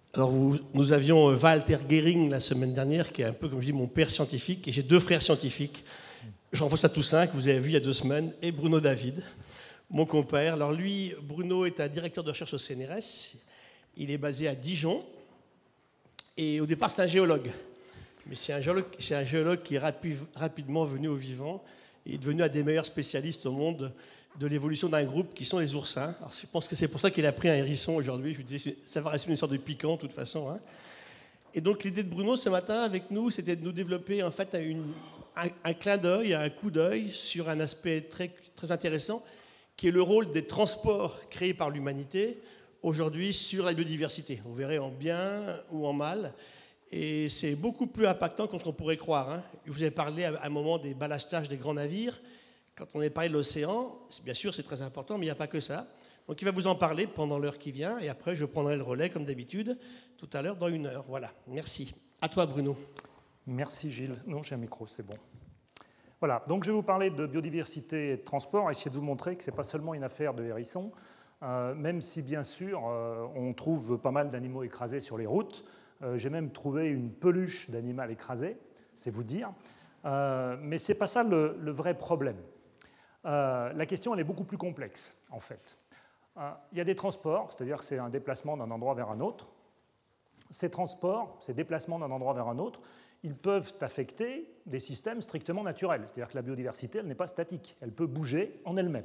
Alors, nous avions Walter Gehring la semaine dernière, qui est un peu, comme je dis, mon père scientifique, et j'ai deux frères scientifiques, Jean-François Toussaint, que vous avez vu il y a 2 semaines, et Bruno David, mon compère. Alors lui, Bruno est un directeur de recherche au CNRS, il est basé à Dijon, et au départ c'est un géologue. Mais c'est un géologue qui est rapidement venu au vivant et est devenu un des meilleurs spécialistes au monde de l'évolution d'un groupe qui sont les oursins. Alors, je pense que c'est pour ça qu'il a pris un hérisson aujourd'hui. Je lui disais, ça va rester une sorte de piquant de toute façon. Hein. Et donc l'idée de Bruno ce matin avec nous, c'était de nous développer en fait un clin d'œil, un coup d'œil sur un aspect très, très intéressant qui est le rôle des transports créés par l'humanité aujourd'hui sur la biodiversité. Vous verrez en bien ou en mal. Et c'est beaucoup plus impactant que ce qu'on pourrait croire. Hein. Je vous ai parlé à un moment des ballastages des grands navires. Quand on est parlé de l'océan, bien sûr c'est très important, mais il n'y a pas que ça. Donc il va vous en parler pendant l'heure qui vient, et après je prendrai le relais comme d'habitude, tout à l'heure dans 1 heure. Voilà, merci. À toi Bruno. Merci Gilles. Non, j'ai un micro, c'est bon. Voilà, donc je vais vous parler de biodiversité et de transport, essayer de vous montrer que ce n'est pas seulement une affaire de hérissons, même si bien sûr on trouve pas mal d'animaux écrasés sur les routes. J'ai même trouvé une peluche d'animal écrasé, c'est vous dire. Mais ce n'est pas ça le vrai problème. La question elle est beaucoup plus complexe, en fait. Il y a des transports, c'est-à-dire que c'est un déplacement d'un endroit vers un autre. Ces transports, ces déplacements d'un endroit vers un autre, ils peuvent affecter des systèmes strictement naturels. C'est-à-dire que la biodiversité, elle n'est pas statique, elle peut bouger en elle-même.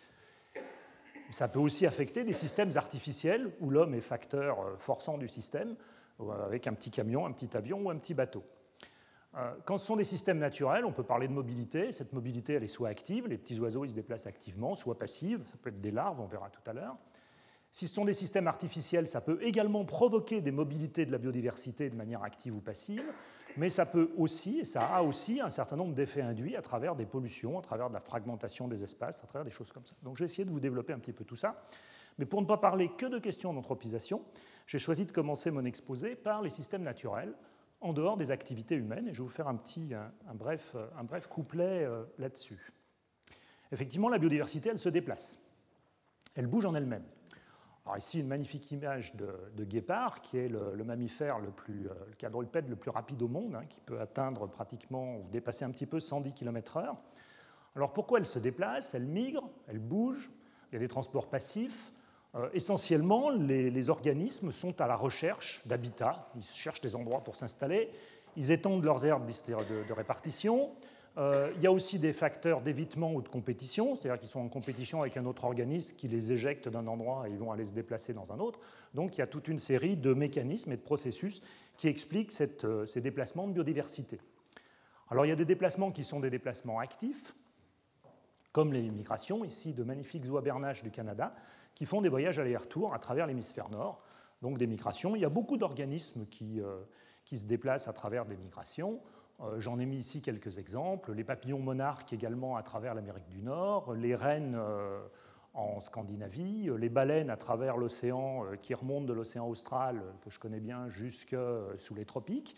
Ça peut aussi affecter des systèmes artificiels où l'homme est facteur forçant du système, avec un petit camion, un petit avion ou un petit bateau. Quand ce sont des systèmes naturels, on peut parler de mobilité. Cette mobilité, elle est soit active, les petits oiseaux ils se déplacent activement, soit passive, ça peut être des larves, on verra tout à l'heure. Si ce sont des systèmes artificiels, ça peut également provoquer des mobilités de la biodiversité de manière active ou passive, mais ça peut aussi, et ça a aussi un certain nombre d'effets induits à travers des pollutions, à travers de la fragmentation des espaces, à travers des choses comme ça. Donc je vais essayer de vous développer un petit peu tout ça. Mais pour ne pas parler que de questions d'anthropisation, j'ai choisi de commencer mon exposé par les systèmes naturels, en dehors des activités humaines, et je vais vous faire un bref couplet là-dessus. Effectivement, la biodiversité, elle se déplace. Elle bouge en elle-même. Alors ici, une magnifique image de guépard, qui est le mammifère le quadrupède le plus rapide au monde, hein, qui peut atteindre pratiquement ou dépasser un petit peu 110 km/h. Alors pourquoi elle se déplace? Elle migre, elle bouge, il y a des transports passifs. Essentiellement, les organismes sont à la recherche d'habitats. Ils cherchent des endroits pour s'installer. Ils étendent leurs aires de répartition. Il y a aussi des facteurs d'évitement ou de compétition, c'est-à-dire qu'ils sont en compétition avec un autre organisme qui les éjecte d'un endroit et ils vont aller se déplacer dans un autre. Donc il y a toute une série de mécanismes et de processus qui expliquent ces déplacements de biodiversité. Alors il y a des déplacements qui sont des déplacements actifs, comme les migrations, ici de magnifiques oies bernaches du Canada, qui font des voyages aller-retour à travers l'hémisphère nord, donc des migrations. Il y a beaucoup d'organismes qui se déplacent à travers des migrations. J'en ai mis ici quelques exemples. Les papillons monarques également à travers l'Amérique du Nord, les rennes en Scandinavie, les baleines à travers l'océan qui remontent de l'océan austral, que je connais bien, jusque sous les tropiques.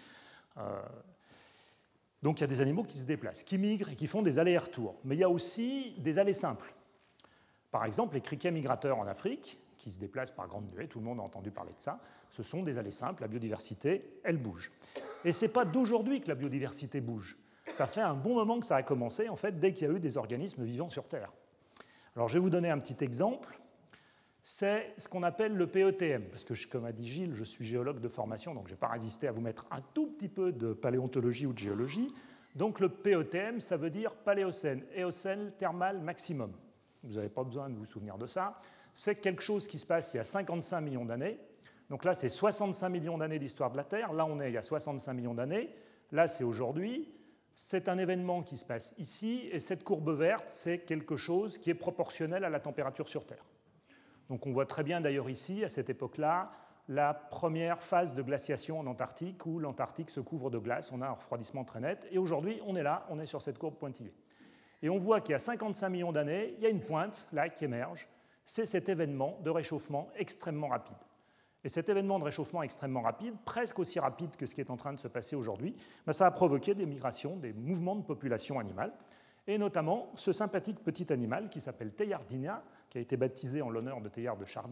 Donc il y a des animaux qui se déplacent, qui migrent et qui font des allers-retours. Mais il y a aussi des allées simples. Par exemple, les criquets migrateurs en Afrique, qui se déplacent par grandes nuées, tout le monde a entendu parler de ça, ce sont des allées simples, la biodiversité, elle bouge. Et ce n'est pas d'aujourd'hui que la biodiversité bouge. Ça fait un bon moment que ça a commencé, en fait, dès qu'il y a eu des organismes vivants sur Terre. Alors je vais vous donner un petit exemple, c'est ce qu'on appelle le PETM, parce que, comme a dit Gilles, je suis géologue de formation, donc je n'ai pas résisté à vous mettre un tout petit peu de paléontologie ou de géologie. Donc le PETM, ça veut dire Paléocène, Éocène thermal maximum. Vous n'avez pas besoin de vous souvenir de ça. C'est quelque chose qui se passe il y a 55 millions d'années. Donc là, c'est 65 millions d'années d'histoire de la Terre. Là, on est il y a 65 millions d'années. Là, c'est aujourd'hui. C'est un événement qui se passe ici. Et cette courbe verte, c'est quelque chose qui est proportionnel à la température sur Terre. Donc on voit très bien d'ailleurs ici, à cette époque-là, la première phase de glaciation en Antarctique, où l'Antarctique se couvre de glace. On a un refroidissement très net. Et aujourd'hui, on est là, on est sur cette courbe pointillée. Et on voit qu'il y a 55 millions d'années, il y a une pointe là qui émerge. C'est cet événement de réchauffement extrêmement rapide. Et cet événement de réchauffement extrêmement rapide, presque aussi rapide que ce qui est en train de se passer aujourd'hui, ça a provoqué des migrations, des mouvements de population animale, et notamment ce sympathique petit animal qui s'appelle Teilhardina, qui a été baptisé en l'honneur de Teilhard de Chardin,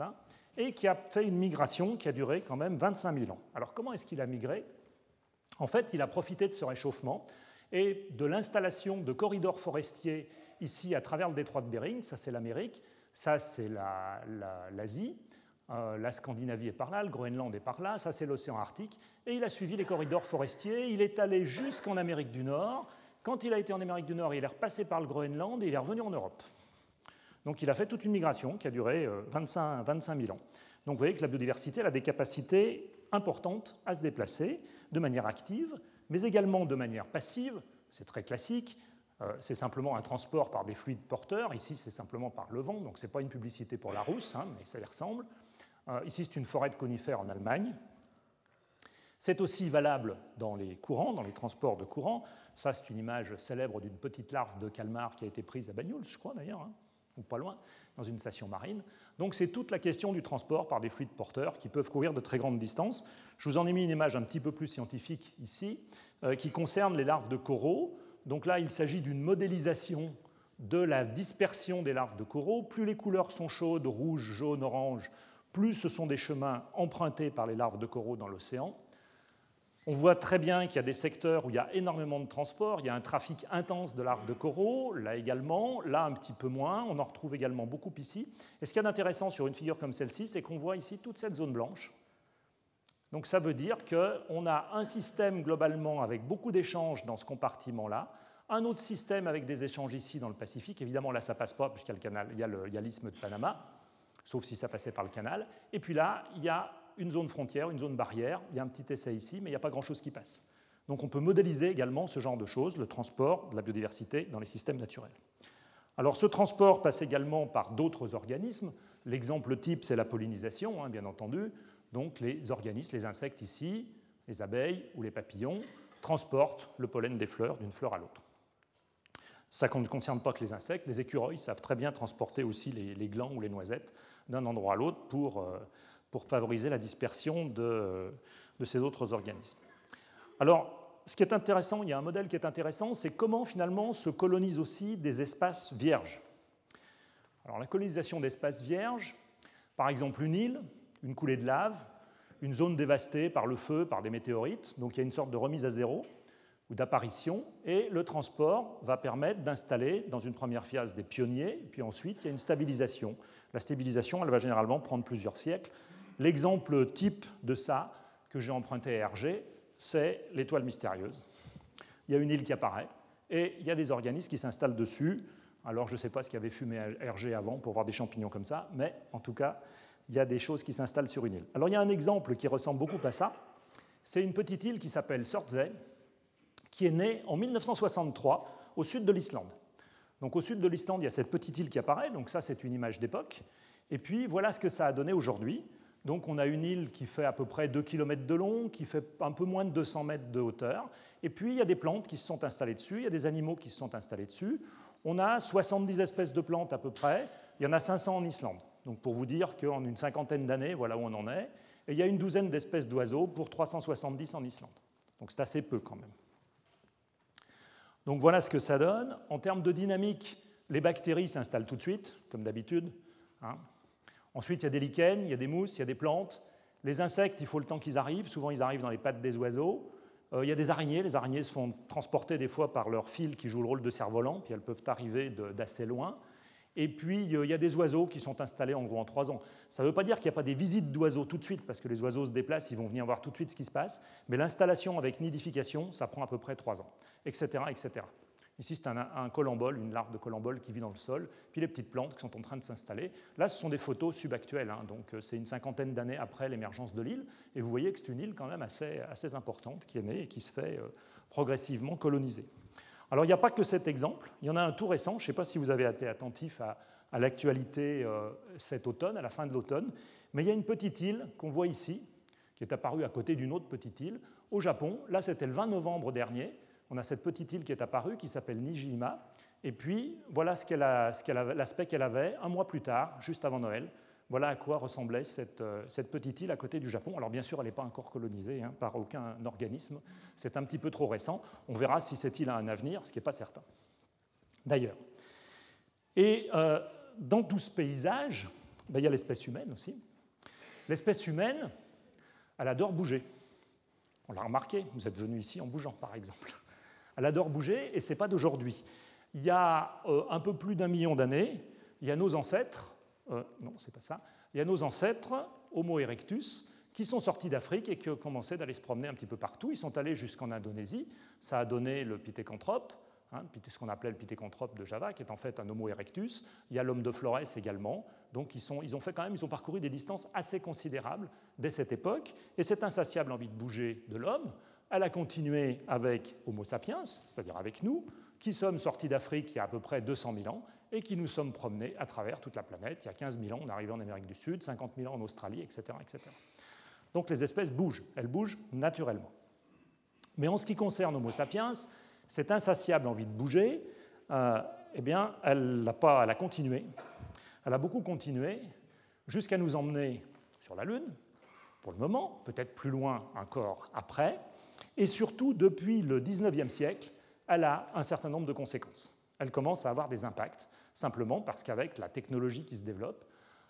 et qui a fait une migration qui a duré quand même 25 000 ans. Alors comment est-ce qu'il a migré? En fait, il a profité de ce réchauffement et de l'installation de corridors forestiers ici à travers le détroit de Bering. Ça, c'est l'Amérique, ça, c'est l'Asie, la Scandinavie est par là, le Groenland est par là, ça, c'est l'océan Arctique. Et il a suivi les corridors forestiers, il est allé jusqu'en Amérique du Nord. Quand il a été en Amérique du Nord, il est repassé par le Groenland et il est revenu en Europe. Donc il a fait toute une migration qui a duré 25 000 ans. Donc vous voyez que la biodiversité elle a des capacités importantes à se déplacer de manière active, mais également de manière passive. C'est très classique, c'est simplement un transport par des fluides porteurs. Ici, c'est simplement par le vent, donc ce n'est pas une publicité pour la rousse, hein, mais ça y ressemble. Ici, c'est une forêt de conifères en Allemagne. C'est aussi valable dans les courants, dans les transports de courants. Ça, c'est une image célèbre d'une petite larve de calmar qui a été prise à Banyuls, je crois d'ailleurs, hein, ou pas loin, dans une station marine. Donc c'est toute la question du transport par des fluides porteurs qui peuvent courir de très grandes distances. Je vous en ai mis une image un petit peu plus scientifique ici, qui concerne les larves de coraux. Donc là, il s'agit d'une modélisation de la dispersion des larves de coraux. Plus les couleurs sont chaudes, rouge, jaune, orange, plus ce sont des chemins empruntés par les larves de coraux dans l'océan. On voit très bien qu'il y a des secteurs où il y a énormément de transport, il y a un trafic intense de larves de coraux, là également, là un petit peu moins, on en retrouve également beaucoup ici. Et ce qu'il y a d'intéressant sur une figure comme celle-ci, c'est qu'on voit ici toute cette zone blanche. Donc ça veut dire qu'on a un système globalement avec beaucoup d'échanges dans ce compartiment-là, un autre système avec des échanges ici dans le Pacifique. Évidemment, là, ça ne passe pas puisqu'il y a le canal, il y a l'isthme de Panama, sauf si ça passait par le canal. Et puis là, il y a une zone frontière, une zone barrière, il y a un petit essai ici, mais il n'y a pas grand-chose qui passe. Donc on peut modéliser également ce genre de choses, le transport de la biodiversité dans les systèmes naturels. Alors ce transport passe également par d'autres organismes. L'exemple type, c'est la pollinisation, hein, bien entendu. Donc les organismes, les insectes ici, les abeilles ou les papillons, transportent le pollen des fleurs d'une fleur à l'autre. Ça ne concerne pas que les insectes, les écureuils savent très bien transporter aussi les glands ou les noisettes d'un endroit à l'autre pour favoriser la dispersion de ces autres organismes. Alors, ce qui est intéressant, il y a un modèle qui est intéressant, c'est comment finalement se colonisent aussi des espaces vierges. Alors, la colonisation d'espaces vierges, par exemple une île, une coulée de lave, une zone dévastée par le feu, par des météorites, donc il y a une sorte de remise à zéro ou d'apparition, et le transport va permettre d'installer dans une première phase des pionniers, puis ensuite il y a une stabilisation. La stabilisation, elle va généralement prendre plusieurs siècles. L'exemple type de ça, que j'ai emprunté à Hergé, c'est l'étoile mystérieuse. Il y a une île qui apparaît, et il y a des organismes qui s'installent dessus. Alors je ne sais pas ce qui avait fumé Hergé avant pour voir des champignons comme ça, mais en tout cas, il y a des choses qui s'installent sur une île. Alors il y a un exemple qui ressemble beaucoup à ça. C'est une petite île qui s'appelle Surtsey, qui est née en 1963 au sud de l'Islande. Donc au sud de l'Islande, il y a cette petite île qui apparaît, donc ça c'est une image d'époque. Et puis voilà ce que ça a donné aujourd'hui. Donc on a une île qui fait à peu près 2 km de long, qui fait un peu moins de 200 mètres de hauteur. Et puis il y a des plantes qui se sont installées dessus, il y a des animaux qui se sont installés dessus. On a 70 espèces de plantes à peu près, il y en a 500 en Islande. Donc pour vous dire qu'en une cinquantaine d'années, voilà où on en est. Et il y a une douzaine d'espèces d'oiseaux pour 370 en Islande. Donc c'est assez peu quand même. Donc voilà ce que ça donne. En termes de dynamique, les bactéries s'installent tout de suite, comme d'habitude. Hein. Ensuite, il y a des lichens, il y a des mousses, il y a des plantes. Les insectes, il faut le temps qu'ils arrivent. Souvent, ils arrivent dans les pattes des oiseaux. Il y a des araignées. Les araignées se font transporter des fois par leurs fils qui jouent le rôle de cerfs-volants, puis elles peuvent arriver d'assez loin. Et puis, il y a des oiseaux qui sont installés en gros en 3 ans. Ça ne veut pas dire qu'il n'y a pas des visites d'oiseaux tout de suite, parce que les oiseaux se déplacent, ils vont venir voir tout de suite ce qui se passe, mais l'installation avec nidification, ça prend à peu près 3 ans, etc. etc. Ici, c'est un colambole, une larve de colambole qui vit dans le sol, puis les petites plantes qui sont en train de s'installer. Là, ce sont des photos subactuelles, hein, donc c'est une cinquantaine d'années après l'émergence de l'île, et vous voyez que c'est une île quand même assez importante qui est née et qui se fait progressivement coloniser. Alors, il n'y a pas que cet exemple, il y en a un tout récent, je ne sais pas si vous avez été attentif à l'actualité cet automne, à la fin de l'automne, mais il y a une petite île qu'on voit ici, qui est apparue à côté d'une autre petite île, au Japon. Là, c'était le 20 novembre dernier. On a cette petite île qui est apparue, qui s'appelle Niijima, et puis voilà l'aspect qu'elle avait un mois plus tard, juste avant Noël. Voilà à quoi ressemblait cette petite île à côté du Japon. Alors bien sûr, elle n'est pas encore colonisée par aucun organisme, c'est un petit peu trop récent. On verra si cette île a un avenir, ce qui n'est pas certain. D'ailleurs. Et dans tout ce paysage, il y a l'espèce humaine aussi. L'espèce humaine, elle adore bouger. On l'a remarqué, vous êtes venu ici en bougeant, par exemple. Elle adore bouger, et ce n'est pas d'aujourd'hui. Il y a un peu plus d'1 million d'années, il y a nos ancêtres, non, c'est pas ça, il y a nos ancêtres, Homo erectus, qui sont sortis d'Afrique et qui ont commencé d'aller se promener un petit peu partout. Ils sont allés jusqu'en Indonésie, ça a donné le pithécanthrope, ce qu'on appelait le pithécanthrope de Java, qui est en fait un Homo erectus. Il y a l'homme de Flores également. Donc ils ont parcouru des distances assez considérables dès cette époque. Et cette insatiable envie de bouger de l'homme, elle a continué avec Homo sapiens, c'est-à-dire avec nous, qui sommes sortis d'Afrique il y a à peu près 200 000 ans et qui nous sommes promenés à travers toute la planète. Il y a 15 000 ans, on est arrivé en Amérique du Sud, 50 000 ans en Australie, etc., etc. Donc les espèces bougent, elles bougent naturellement. Mais en ce qui concerne Homo sapiens, cette insatiable envie de bouger, eh bien, elle a continué. Elle a beaucoup continué jusqu'à nous emmener sur la Lune, pour le moment, peut-être plus loin encore après. Et surtout, depuis le XIXe siècle, elle a un certain nombre de conséquences. Elle commence à avoir des impacts, simplement parce qu'avec la technologie qui se développe,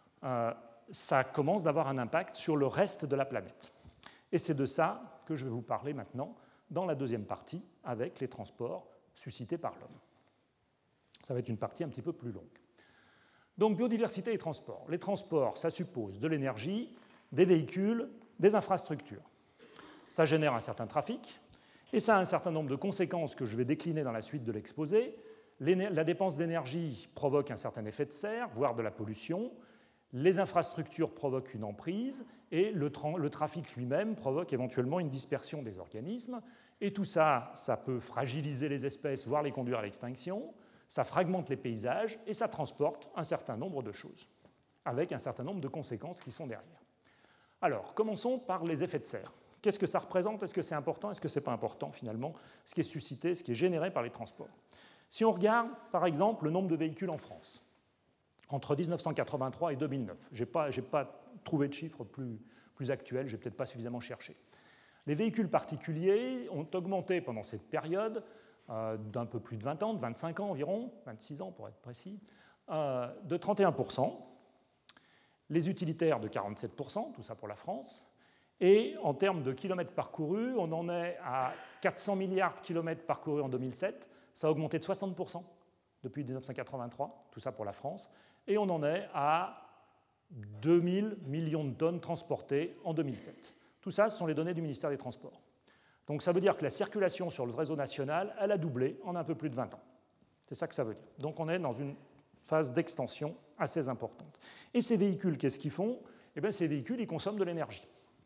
ça commence d'avoir un impact sur le reste de la planète. Et c'est de ça que je vais vous parler maintenant dans la deuxième partie, avec les transports suscités par l'homme. Ça va être une partie un petit peu plus longue. Donc, biodiversité et transport. Les transports, ça suppose de l'énergie, des véhicules, des infrastructures. Ça génère un certain trafic, et ça a un certain nombre de conséquences que je vais décliner dans la suite de l'exposé. La dépense d'énergie provoque un certain effet de serre, voire de la pollution. Les infrastructures provoquent une emprise, et le trafic lui-même provoque éventuellement une dispersion des organismes. Et tout ça, ça peut fragiliser les espèces, voire les conduire à l'extinction. Ça fragmente les paysages, et ça transporte un certain nombre de choses, avec un certain nombre de conséquences qui sont derrière. Alors, commençons par les effets de serre. Qu'est-ce que ça représente? Est-ce que c'est important? Est-ce que ce n'est pas important, finalement, ce qui est suscité, ce qui est généré par les transports? Si on regarde, par exemple, le nombre de véhicules en France, entre 1983 et 2009, je n'ai pas trouvé de chiffres plus actuels, je n'ai peut-être pas suffisamment cherché. Les véhicules particuliers ont augmenté pendant cette période d'un peu plus de 20 ans, de 25 ans environ, 26 ans pour être précis, de 31%, les utilitaires de 47%, tout ça pour la France, et en termes de kilomètres parcourus, on en est à 400 milliards de kilomètres parcourus en 2007, ça a augmenté de 60% depuis 1983, tout ça pour la France, et on en est à 2000 millions de tonnes transportées en 2007. Tout ça, ce sont les données du ministère des Transports. Donc ça veut dire que la circulation sur le réseau national, elle a doublé en un peu plus de 20 ans. C'est ça que ça veut dire. Donc on est dans une phase d'extension assez importante. Et ces véhicules, qu'est-ce qu'ils font? Eh bien, ces véhicules, ils consomment de l'énergie.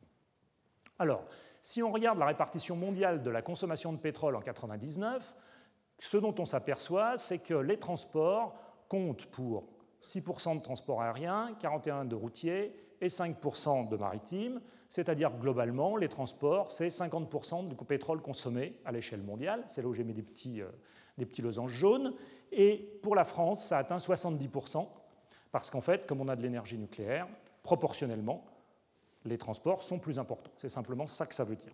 Alors, si on regarde la répartition mondiale de la consommation de pétrole en 1999, ce dont on s'aperçoit, c'est que les transports comptent pour 6% de transport aérien, 41% de routier et 5% de maritime, c'est-à-dire que globalement, les transports, c'est 50% du pétrole consommé à l'échelle mondiale, c'est là où j'ai mis des petits losanges jaunes, et pour la France, ça atteint 70%, parce qu'en fait, comme on a de l'énergie nucléaire, proportionnellement, les transports sont plus importants. C'est simplement ça que ça veut dire.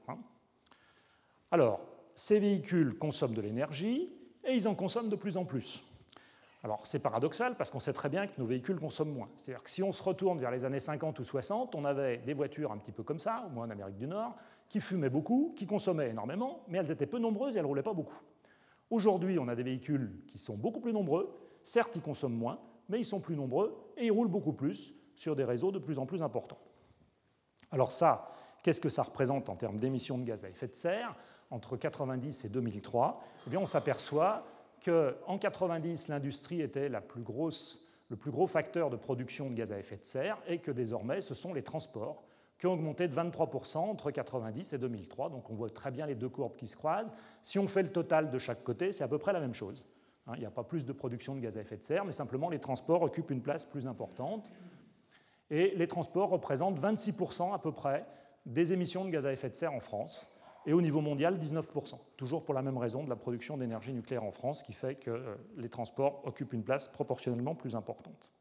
Alors, ces véhicules consomment de l'énergie, et ils en consomment de plus en plus. Alors, c'est paradoxal parce qu'on sait très bien que nos véhicules consomment moins. C'est-à-dire que si on se retourne vers les années 50 ou 60, on avait des voitures un petit peu comme ça, au moins en Amérique du Nord, qui fumaient beaucoup, qui consommaient énormément, mais elles étaient peu nombreuses et elles ne roulaient pas beaucoup. Aujourd'hui, on a des véhicules qui sont beaucoup plus nombreux, certes, ils consomment moins, mais ils sont plus nombreux et ils roulent beaucoup plus sur des réseaux de plus en plus importants. Alors ça, qu'est-ce que ça représente en termes d'émissions de gaz à effet de serre? Entre 1990 et 2003, eh bien, on s'aperçoit qu'en 1990, l'industrie était le plus gros facteur de production de gaz à effet de serre et que désormais, ce sont les transports qui ont augmenté de 23% entre 1990 et 2003. Donc on voit très bien les deux courbes qui se croisent. Si on fait le total de chaque côté, c'est à peu près la même chose. Il n'y a pas plus de production de gaz à effet de serre, mais simplement les transports occupent une place plus importante. Et les transports représentent 26% à peu près des émissions de gaz à effet de serre en France. Et au niveau mondial, 19%. Toujours pour la même raison de la production d'énergie nucléaire en France, qui fait que les transports occupent une place proportionnellement plus importante.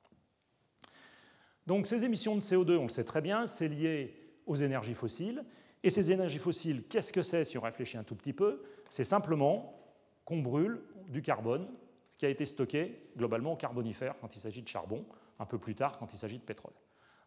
Donc ces émissions de CO2, on le sait très bien, c'est lié aux énergies fossiles. Et ces énergies fossiles, qu'est-ce que c'est si on réfléchit un tout petit peu? C'est simplement qu'on brûle du carbone qui a été stocké globalement au carbonifère quand il s'agit de charbon, un peu plus tard quand il s'agit de pétrole.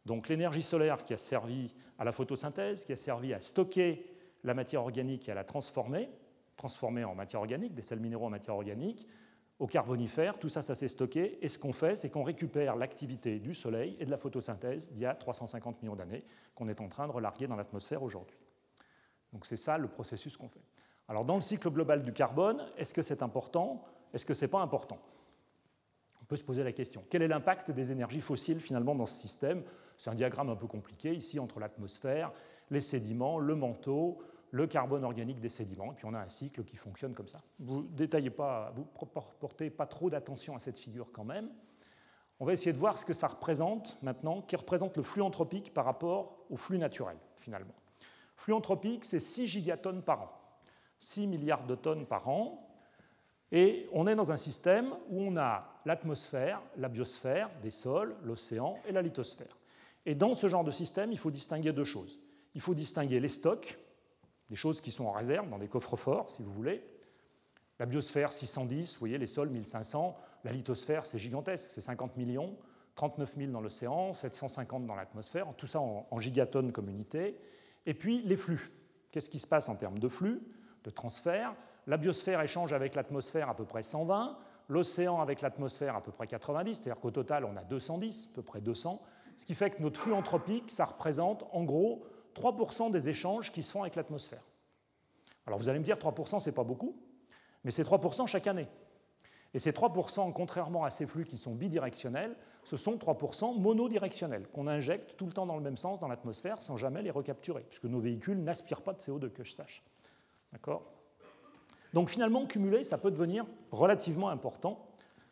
Donc l'énergie solaire qui a servi à la photosynthèse, qui a servi à stocker la matière organique et à la transformer en matière organique, des sels minéraux en matière organique, au Carbonifère, tout ça, ça s'est stocké. Et ce qu'on fait, c'est qu'on récupère l'activité du Soleil et de la photosynthèse d'il y a 350 millions d'années, qu'on est en train de relarguer dans l'atmosphère aujourd'hui. Donc c'est ça le processus qu'on fait. Alors dans le cycle global du carbone, est-ce que c'est important? Est-ce que ce n'est pas important? On peut se poser la question. Quel est l'impact des énergies fossiles finalement dans ce système? C'est un diagramme un peu compliqué ici entre l'atmosphère, les sédiments, le manteau, le carbone organique des sédiments, et puis on a un cycle qui fonctionne comme ça. Vous détaillez pas, vous portez pas trop d'attention à cette figure quand même. On va essayer de voir ce que ça représente maintenant, qui représente le flux anthropique par rapport au flux naturel finalement. Flux anthropique, c'est 6 gigatonnes par an, 6 milliards de tonnes par an. Et on est dans un système où on a l'atmosphère, la biosphère, des sols, l'océan et la lithosphère. Et dans ce genre de système, il faut distinguer deux choses. Il faut distinguer les stocks, des choses qui sont en réserve, dans des coffres-forts, si vous voulez. La biosphère, 610, vous voyez, les sols, 1500. La lithosphère, c'est gigantesque, c'est 50 millions, 39 000 dans l'océan, 750 dans l'atmosphère, tout ça en gigatonnes comme unité. Et puis les flux. Qu'est-ce qui se passe en termes de flux, de transfert? La biosphère échange avec l'atmosphère à peu près 120, l'océan avec l'atmosphère à peu près 90, c'est-à-dire qu'au total, on a 210, à peu près 200, ce qui fait que notre flux anthropique, ça représente en gros 3% des échanges qui se font avec l'atmosphère. Alors vous allez me dire, 3%, ce n'est pas beaucoup, mais c'est 3% chaque année. Et ces 3%, contrairement à ces flux qui sont bidirectionnels, ce sont 3% monodirectionnels, qu'on injecte tout le temps dans le même sens dans l'atmosphère sans jamais les recapturer, puisque nos véhicules n'aspirent pas de CO2, que je sache. D'accord ? Donc finalement, cumulé, ça peut devenir relativement important.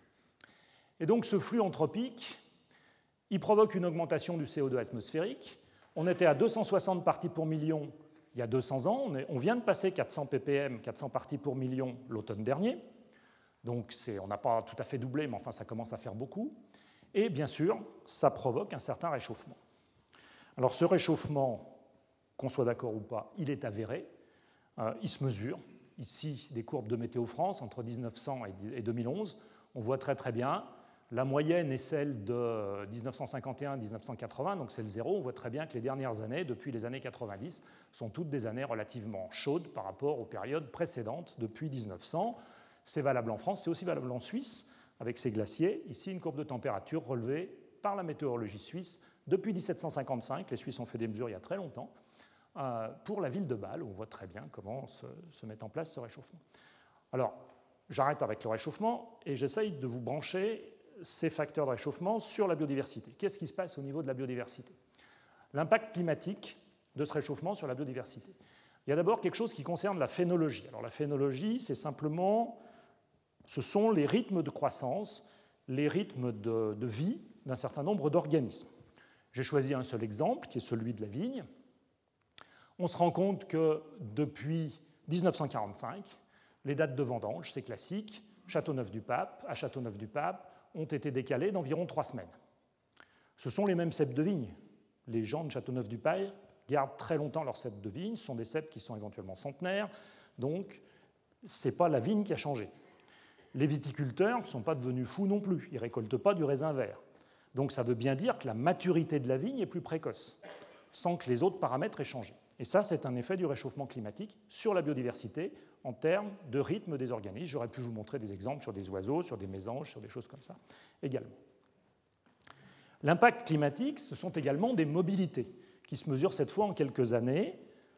Et donc ce flux anthropique, il provoque une augmentation du CO2 atmosphérique. On était à 260 parties pour million il y a 200 ans. On vient de passer 400 ppm, 400 parties pour million l'automne dernier. Donc on n'a pas tout à fait doublé, mais enfin ça commence à faire beaucoup. Et bien sûr, ça provoque un certain réchauffement. Alors ce réchauffement, qu'on soit d'accord ou pas, il est avéré, il se mesure. Ici, des courbes de Météo France entre 1900 et 2011. On voit très très bien. La moyenne est celle de 1951-1980, donc c'est le zéro. On voit très bien que les dernières années, depuis les années 90, sont toutes des années relativement chaudes par rapport aux périodes précédentes depuis 1900. C'est valable en France, c'est aussi valable en Suisse, avec ses glaciers. Ici, une courbe de température relevée par la météorologie suisse depuis 1755. Les Suisses ont fait des mesures il y a très longtemps. Pour la ville de Bâle, où on voit très bien comment se met en place ce réchauffement. Alors, j'arrête avec le réchauffement et j'essaye de vous brancher ces facteurs de réchauffement sur la biodiversité. Qu'est-ce qui se passe au niveau de la biodiversité? L'impact climatique de ce réchauffement sur la biodiversité. Il y a d'abord quelque chose qui concerne la phénologie. Alors, la phénologie, c'est simplement, ce sont les rythmes de croissance, les rythmes de vie d'un certain nombre d'organismes. J'ai choisi un seul exemple, qui est celui de la vigne. On se rend compte que depuis 1945, les dates de vendange, c'est classique, à Châteauneuf-du-Pape, ont été décalées d'environ 3 semaines. Ce sont les mêmes ceps de vigne. Les gens de Châteauneuf-du-Pape gardent très longtemps leurs ceps de vigne, ce sont des ceps qui sont éventuellement centenaires, donc ce n'est pas la vigne qui a changé. Les viticulteurs ne sont pas devenus fous non plus, ils ne récoltent pas du raisin vert. Donc ça veut bien dire que la maturité de la vigne est plus précoce, sans que les autres paramètres aient changé. Et ça, c'est un effet du réchauffement climatique sur la biodiversité en termes de rythme des organismes. J'aurais pu vous montrer des exemples sur des oiseaux, sur des mésanges, sur des choses comme ça également. L'impact climatique, ce sont également des mobilités qui se mesurent cette fois en quelques années.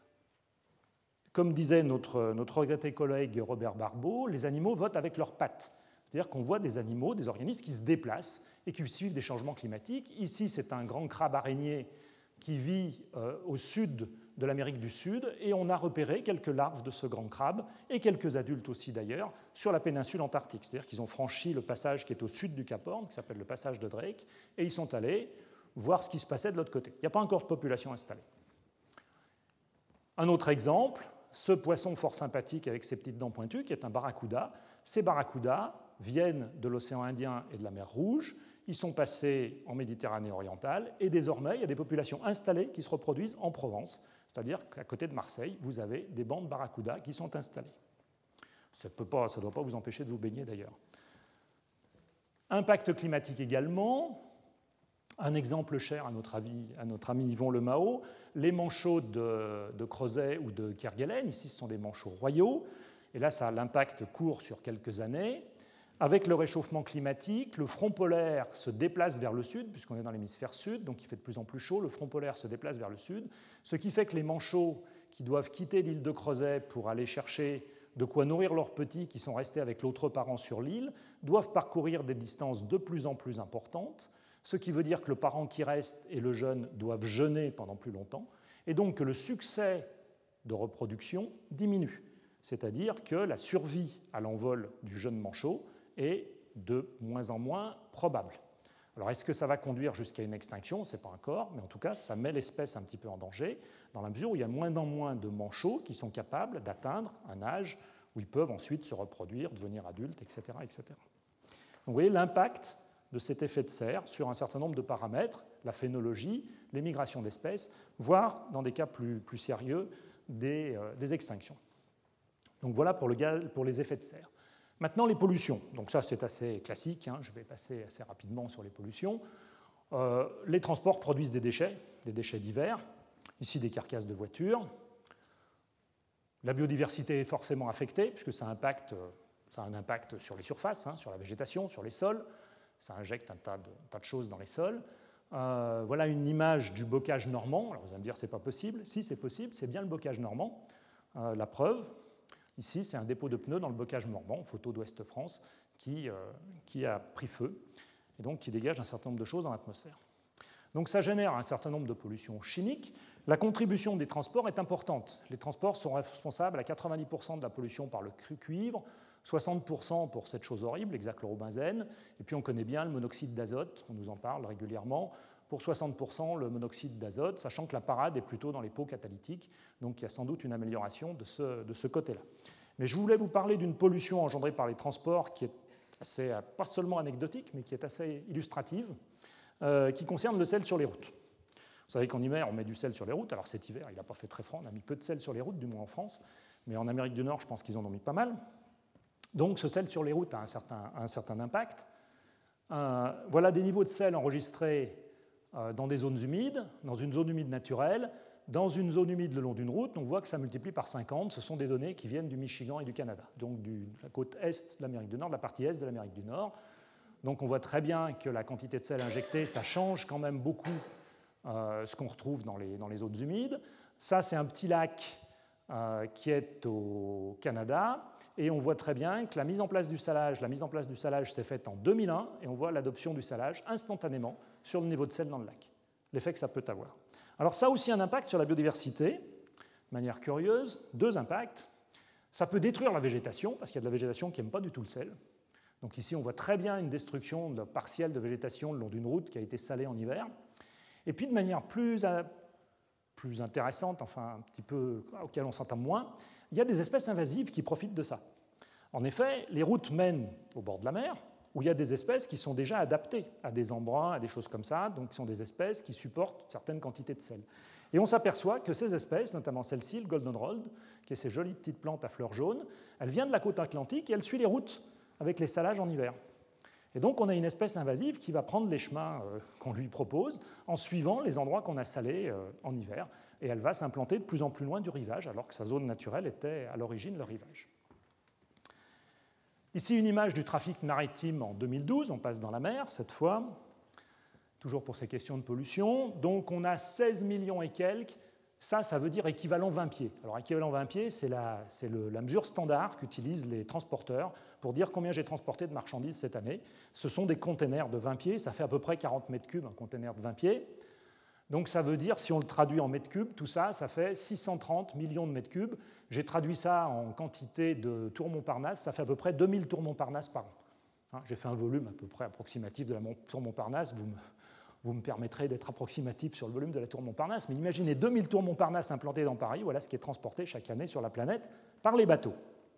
Comme disait notre regretté collègue Robert Barbeau, les animaux votent avec leurs pattes. C'est-à-dire qu'on voit des animaux, des organismes qui se déplacent et qui suivent des changements climatiques. Ici, c'est un grand crabe araignée qui vit au sud de l'Amérique du Sud, et on a repéré quelques larves de ce grand crabe, et quelques adultes aussi d'ailleurs, sur la péninsule antarctique. C'est-à-dire qu'ils ont franchi le passage qui est au sud du Cap Horn, qui s'appelle le passage de Drake, et ils sont allés voir ce qui se passait de l'autre côté. Il n'y a pas encore de population installée. Un autre exemple, ce poisson fort sympathique avec ses petites dents pointues, qui est un barracuda. Ces barracudas viennent de l'océan Indien et de la mer Rouge. Ils sont passés en Méditerranée orientale, et désormais, il y a des populations installées qui se reproduisent en Provence. C'est-à-dire qu'à côté de Marseille, vous avez des bandes barracudas qui sont installées. Ça ne doit pas vous empêcher de vous baigner d'ailleurs. Impact climatique également. Un exemple cher à notre ami Yvon Lemao, les manchots de Crozet ou de Kerguelen. Ici, ce sont des manchots royaux. Et là, ça a l'impact court sur quelques années. Avec le réchauffement climatique, le front polaire se déplace vers le sud, puisqu'on est dans l'hémisphère sud, donc il fait de plus en plus chaud. Le front polaire se déplace vers le sud, ce qui fait que les manchots qui doivent quitter l'île de Crozet pour aller chercher de quoi nourrir leurs petits qui sont restés avec l'autre parent sur l'île, doivent parcourir des distances de plus en plus importantes, ce qui veut dire que le parent qui reste et le jeune doivent jeûner pendant plus longtemps, et donc que le succès de reproduction diminue, c'est-à-dire que la survie à l'envol du jeune manchot est de moins en moins probable. Alors est-ce que ça va conduire jusqu'à une extinction? On ne sait pas encore, mais en tout cas, ça met l'espèce un petit peu en danger, dans la mesure où il y a moins en moins de manchots qui sont capables d'atteindre un âge où ils peuvent ensuite se reproduire, devenir adultes, etc. etc. Donc vous voyez l'impact de cet effet de serre sur un certain nombre de paramètres, la phénologie, les migrations d'espèces, voire, dans des cas plus sérieux, des extinctions. Donc voilà pour les effets de serre. Maintenant, les pollutions. Donc ça, c'est assez classique. Je vais passer assez rapidement sur les pollutions. Les transports produisent des déchets divers. Ici, des carcasses de voitures. La biodiversité est forcément affectée, puisque ça a un impact sur les surfaces, sur la végétation, sur les sols. Ça injecte un tas de choses dans les sols. Voilà une image du bocage normand. Alors vous allez me dire, c'est pas possible. Si, c'est possible, c'est bien le bocage normand. La preuve, ici, c'est un dépôt de pneus dans le bocage normand, photo d'Ouest-France, qui a pris feu, et donc qui dégage un certain nombre de choses dans l'atmosphère. Donc ça génère un certain nombre de pollutions chimiques. La contribution des transports est importante. Les transports sont responsables à 90% de la pollution par le cuivre, 60% pour cette chose horrible, l'hexachlorobenzène, et puis on connaît bien le monoxyde d'azote, on nous en parle régulièrement, pour 60% le monoxyde d'azote, sachant que la parade est plutôt dans les pots catalytiques, donc il y a sans doute une amélioration de ce côté-là. Mais je voulais vous parler d'une pollution engendrée par les transports qui est assez, pas seulement anecdotique, mais qui est assez illustrative, qui concerne le sel sur les routes. Vous savez qu'en hiver, on met du sel sur les routes. Alors cet hiver, il n'a pas fait très froid, on a mis peu de sel sur les routes, du moins en France, mais en Amérique du Nord, je pense qu'ils en ont mis pas mal. Donc ce sel sur les routes a un certain impact. Voilà des niveaux de sel enregistrés dans des zones humides, dans une zone humide naturelle, dans une zone humide le long d'une route. On voit que ça multiplie par 50. Ce sont des données qui viennent du Michigan et du Canada, donc de la côte est de l'Amérique du Nord, de la partie est de l'Amérique du Nord. Donc on voit très bien que la quantité de sel injectée, ça change quand même beaucoup ce qu'on retrouve dans les zones humides. Ça, c'est un petit lac qui est au Canada, et on voit très bien que la mise en place du salage s'est faite en 2001, et on voit l'adoption du salage instantanément sur le niveau de sel dans le lac, l'effet que ça peut avoir. Alors ça a aussi un impact sur la biodiversité, de manière curieuse, deux impacts. Ça peut détruire la végétation, parce qu'il y a de la végétation qui n'aime pas du tout le sel. Donc ici, on voit très bien une destruction partielle de végétation le long d'une route qui a été salée en hiver. Et puis de manière plus intéressante, enfin un petit peu auquel on s'entend moins, il y a des espèces invasives qui profitent de ça. En effet, les routes mènent au bord de la mer, où il y a des espèces qui sont déjà adaptées à des embruns, à des choses comme ça, donc ce sont des espèces qui supportent certaines quantités de sel. Et on s'aperçoit que ces espèces, notamment celle-ci, le goldenrod, qui est ces jolies petites plantes à fleurs jaunes, elle vient de la côte atlantique et elle suit les routes avec les salages en hiver. Et donc on a une espèce invasive qui va prendre les chemins qu'on lui propose en suivant les endroits qu'on a salés en hiver, et elle va s'implanter de plus en plus loin du rivage, alors que sa zone naturelle était à l'origine le rivage. Ici une image du trafic maritime en 2012, on passe dans la mer cette fois, toujours pour ces questions de pollution. Donc on a 16 millions et quelques, ça veut dire équivalent 20 pieds. Alors équivalent 20 pieds, c'est la mesure standard qu'utilisent les transporteurs pour dire combien j'ai transporté de marchandises cette année. Ce sont des containers de 20 pieds, ça fait à peu près 40 mètres cubes, un container de 20 pieds. Donc ça veut dire, si on le traduit en mètres cubes, tout ça, ça fait 630 millions de mètres cubes. J'ai traduit ça en quantité de tours Montparnasse, ça fait à peu près 2000 tours Montparnasse par an. J'ai fait un volume à peu près approximatif de la tour Montparnasse, vous me permettrez d'être approximatif sur le volume de la tour Montparnasse, mais imaginez 2000 tours Montparnasse implantées dans Paris, voilà ce qui est transporté chaque année sur la planète par les bateaux.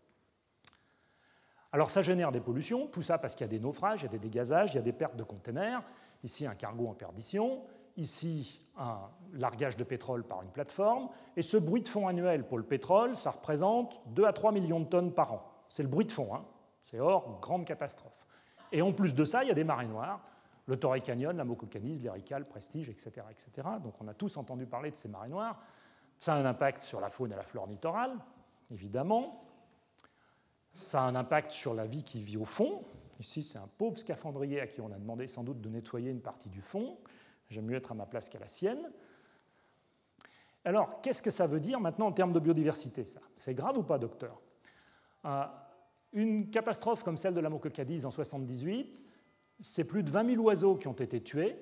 Alors ça génère des pollutions, tout ça parce qu'il y a des naufrages, il y a des dégazages, il y a des pertes de containers, ici un cargo en perdition, ici un largage de pétrole par une plateforme, et ce bruit de fond annuel pour le pétrole, ça représente 2 à 3 millions de tonnes par an. C'est le bruit de fond, c'est hors grande catastrophe. Et en plus de ça, il y a des marées noires. Le Torrey Canyon, la Moco-Canize, l'Erical, Prestige, etc., etc. Donc on a tous entendu parler de ces marées noires. Ça a un impact sur la faune et la flore littorale, évidemment. Ça a un impact sur la vie qui vit au fond. Ici, c'est un pauvre scaphandrier à qui on a demandé sans doute de nettoyer une partie du fond. J'aime mieux être à ma place qu'à la sienne. Alors, qu'est-ce que ça veut dire maintenant en termes de biodiversité, ça? C'est grave ou pas, docteur? Une catastrophe comme celle de la Moco-Cadize en 1978, c'est plus de 20 000 oiseaux qui ont été tués.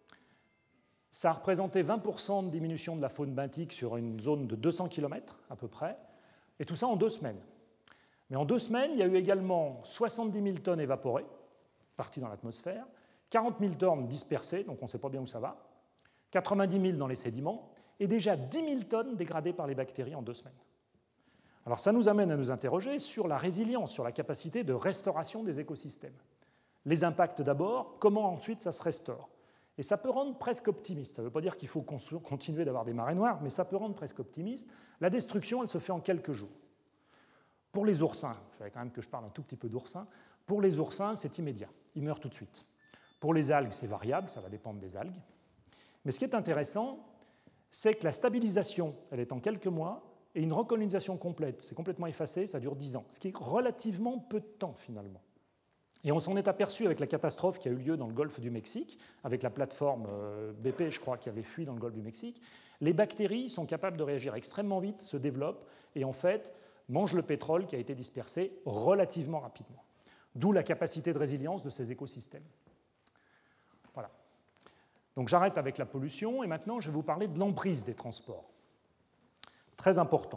Ça a représenté 20% de diminution de la faune benthique sur une zone de 200 km à peu près, et tout ça en 2 semaines. Mais en 2 semaines, il y a eu également 70 000 tonnes évaporées, parties dans l'atmosphère, 40 000 tonnes dispersées, donc on ne sait pas bien où ça va, 90 000 dans les sédiments, et déjà 10 000 tonnes dégradées par les bactéries en 2 semaines. Alors ça nous amène à nous interroger sur la résilience, sur la capacité de restauration des écosystèmes. Les impacts d'abord, comment ensuite ça se restaure. Et ça peut rendre presque optimiste. Ça ne veut pas dire qu'il faut continuer d'avoir des marées noires, mais ça peut rendre presque optimiste. La destruction, elle se fait en quelques jours. Pour les oursins, il fallait quand même que je parle un tout petit peu d'oursins, pour les oursins, c'est immédiat. Ils meurent tout de suite. Pour les algues, c'est variable, ça va dépendre des algues. Mais ce qui est intéressant, c'est que la stabilisation, elle est en quelques mois, et une recolonisation complète, c'est complètement effacé, ça dure 10 ans, ce qui est relativement peu de temps finalement. Et on s'en est aperçu avec la catastrophe qui a eu lieu dans le golfe du Mexique, avec la plateforme BP, je crois, qui avait fui dans le golfe du Mexique. Les bactéries sont capables de réagir extrêmement vite, se développent, et en fait, mangent le pétrole qui a été dispersé relativement rapidement. D'où la capacité de résilience de ces écosystèmes. Voilà. Donc j'arrête avec la pollution, et maintenant je vais vous parler de l'emprise des transports. Très important.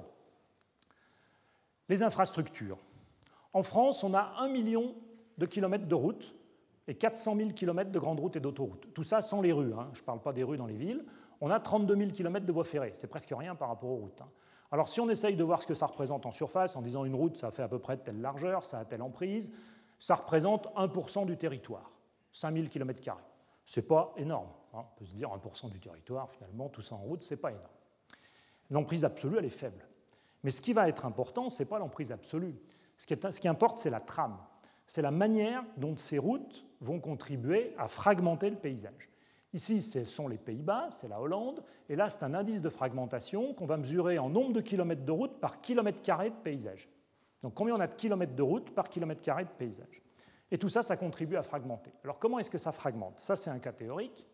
Les infrastructures. En France, on a 1 million de kilomètres de routes et 400 000 kilomètres de grandes routes et d'autoroutes. Tout ça sans les rues, hein. Je ne parle pas des rues dans les villes. On a 32 000 kilomètres de voies ferrées, c'est presque rien par rapport aux routes. Alors si on essaye de voir ce que ça représente en surface, en disant une route, ça fait à peu près de telle largeur, ça a telle emprise, ça représente 1% du territoire, 5 000 km². Ce n'est pas énorme. On peut se dire 1% du territoire, finalement, tout ça en route, ce n'est pas énorme. L'emprise absolue, elle est faible. Mais ce qui va être important, ce n'est pas l'emprise absolue. Ce qui importe, c'est la trame. C'est la manière dont ces routes vont contribuer à fragmenter le paysage. Ici, ce sont les Pays-Bas, c'est la Hollande, et là, c'est un indice de fragmentation qu'on va mesurer en nombre de kilomètres de route par kilomètre carré de paysage. Donc, combien on a de kilomètres de route par kilomètre carré de paysage. Et tout ça, ça contribue à fragmenter. Alors, comment est-ce que ça fragmente? Ça, c'est un cas théorique.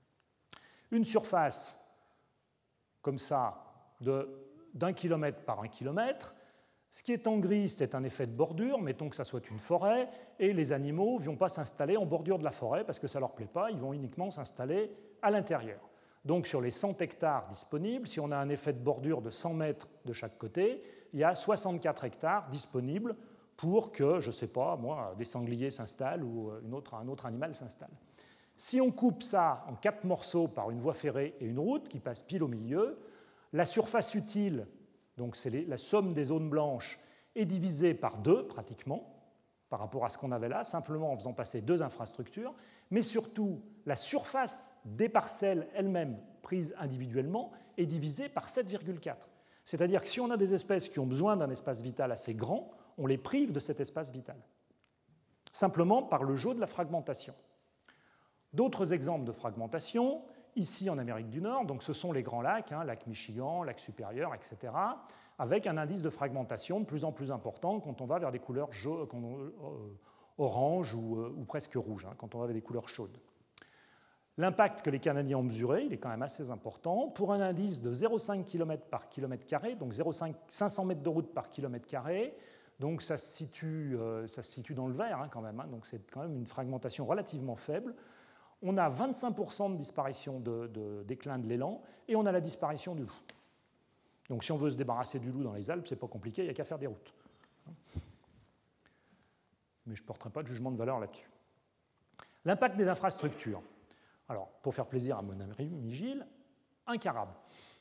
Une surface comme ça, d'1 kilomètre par 1 kilomètre. Ce qui est en gris, c'est un effet de bordure, mettons que ça soit une forêt, et les animaux ne vont pas s'installer en bordure de la forêt parce que ça ne leur plaît pas, ils vont uniquement s'installer à l'intérieur. Donc sur les 100 hectares disponibles, si on a un effet de bordure de 100 mètres de chaque côté, il y a 64 hectares disponibles pour que, je ne sais pas, moi, des sangliers s'installent ou un autre animal s'installe. Si on coupe ça en 4 morceaux par une voie ferrée et une route qui passe pile au milieu, la surface utile, donc c'est la somme des zones blanches, est divisée par 2 pratiquement, par rapport à ce qu'on avait là, simplement en faisant passer 2 infrastructures, mais surtout la surface des parcelles elles-mêmes prises individuellement est divisée par 7,4. C'est-à-dire que si on a des espèces qui ont besoin d'un espace vital assez grand, on les prive de cet espace vital, simplement par le jeu de la fragmentation. D'autres exemples de fragmentation, ici en Amérique du Nord, donc ce sont les grands lacs, lac Michigan, lac supérieur, etc., avec un indice de fragmentation de plus en plus important quand on va vers des couleurs orange ou presque rouge, quand on va vers des couleurs chaudes. L'impact que les Canadiens ont mesuré, il est quand même assez important. Pour un indice de 0,5 km par kilomètre carré, donc 500 mètres de route par kilomètre carré, donc ça se situe dans le vert quand même, donc c'est quand même une fragmentation relativement faible. On a 25% de disparition de déclin de l'élan et on a la disparition du loup. Donc si on veut se débarrasser du loup dans les Alpes, ce n'est pas compliqué, il n'y a qu'à faire des routes. Mais je ne porterai pas de jugement de valeur là-dessus. L'impact des infrastructures. Alors, pour faire plaisir à mon ami Gilles, un carabe.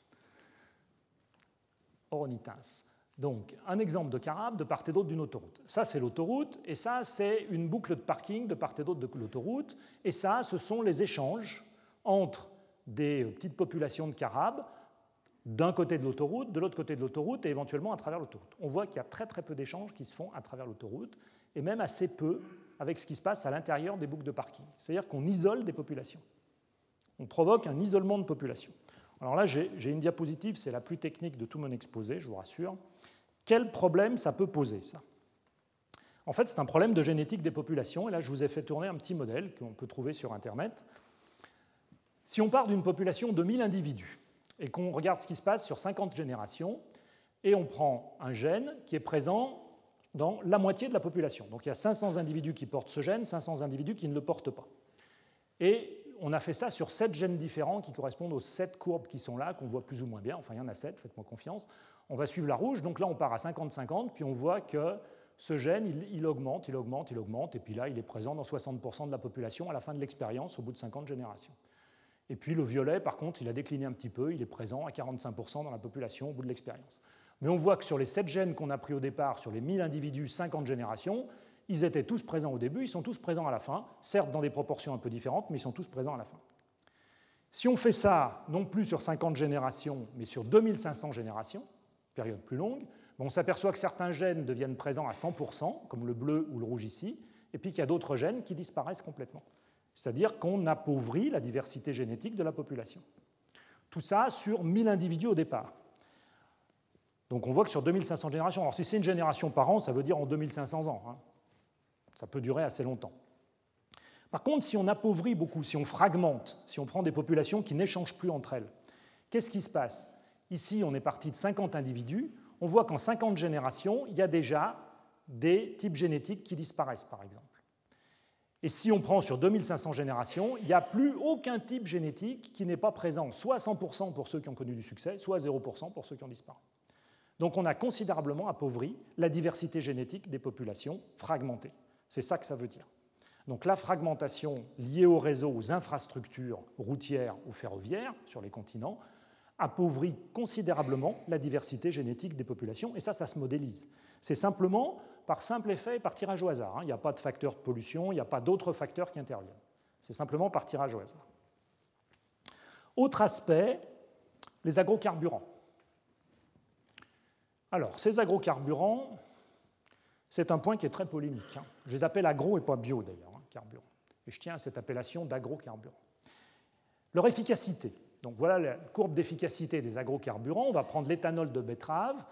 Ornithens. Donc, un exemple de carabe de part et d'autre d'une autoroute. Ça, c'est l'autoroute, et ça, c'est une boucle de parking de part et d'autre de l'autoroute. Et ça, ce sont les échanges entre des petites populations de carabes d'un côté de l'autoroute, de l'autre côté de l'autoroute, et éventuellement à travers l'autoroute. On voit qu'il y a très très peu d'échanges qui se font à travers l'autoroute, et même assez peu avec ce qui se passe à l'intérieur des boucles de parking. C'est-à-dire qu'on isole des populations. On provoque un isolement de population. Alors là, j'ai une diapositive, c'est la plus technique de tout mon exposé, je vous rassure. Quel problème ça peut poser, ça? En fait, c'est un problème de génétique des populations, et là, je vous ai fait tourner un petit modèle qu'on peut trouver sur Internet. Si on part d'une population de 1000 individus, et qu'on regarde ce qui se passe sur 50 générations, et on prend un gène qui est présent dans la moitié de la population. Donc il y a 500 individus qui portent ce gène, 500 individus qui ne le portent pas. Et on a fait ça sur 7 gènes différents qui correspondent aux 7 courbes qui sont là, qu'on voit plus ou moins bien. Enfin, il y en a 7, faites-moi confiance. On va suivre la rouge. Donc là, on part à 50-50, puis on voit que ce gène, il augmente, il augmente, il augmente, et puis là, il est présent dans 60% de la population à la fin de l'expérience, au bout de 50 générations. Et puis le violet, par contre, il a décliné un petit peu, il est présent à 45% dans la population au bout de l'expérience. Mais on voit que sur les 7 gènes qu'on a pris au départ, sur les 1000 individus, 50 générations, ils étaient tous présents au début, ils sont tous présents à la fin, certes dans des proportions un peu différentes, mais ils sont tous présents à la fin. Si on fait ça, non plus sur 50 générations, mais sur 2500 générations, période plus longue, on s'aperçoit que certains gènes deviennent présents à 100%, comme le bleu ou le rouge ici, et puis qu'il y a d'autres gènes qui disparaissent complètement. C'est-à-dire qu'on appauvrit la diversité génétique de la population. Tout ça sur 1000 individus au départ. Donc on voit que sur 2500 générations, alors si c'est une génération par an, ça veut dire en 2500 ans. Hein. Ça peut durer assez longtemps. Par contre, si on appauvrit beaucoup, si on fragmente, si on prend des populations qui n'échangent plus entre elles, qu'est-ce qui se passe? Ici, on est parti de 50 individus. On voit qu'en 50 générations, il y a déjà des types génétiques qui disparaissent, par exemple. Et si on prend sur 2500 générations, il n'y a plus aucun type génétique qui n'est pas présent, soit 100% pour ceux qui ont connu du succès, soit 0% pour ceux qui ont disparu. Donc on a considérablement appauvri la diversité génétique des populations fragmentées. C'est ça que ça veut dire. Donc la fragmentation liée au réseau, aux infrastructures routières ou ferroviaires sur les continents, appauvrit considérablement la diversité génétique des populations, et ça se modélise. C'est simplement par simple effet et par tirage au hasard. Il n'y a pas de facteur de pollution, il n'y a pas d'autres facteurs qui interviennent. C'est simplement par tirage au hasard. Autre aspect, les agrocarburants. Alors, ces agrocarburants, c'est un point qui est très polémique. Je les appelle agro et pas bio d'ailleurs, carburants. Et je tiens à cette appellation d'agrocarburants. Leur efficacité. Donc voilà la courbe d'efficacité des agrocarburants. On va prendre l'éthanol de betterave.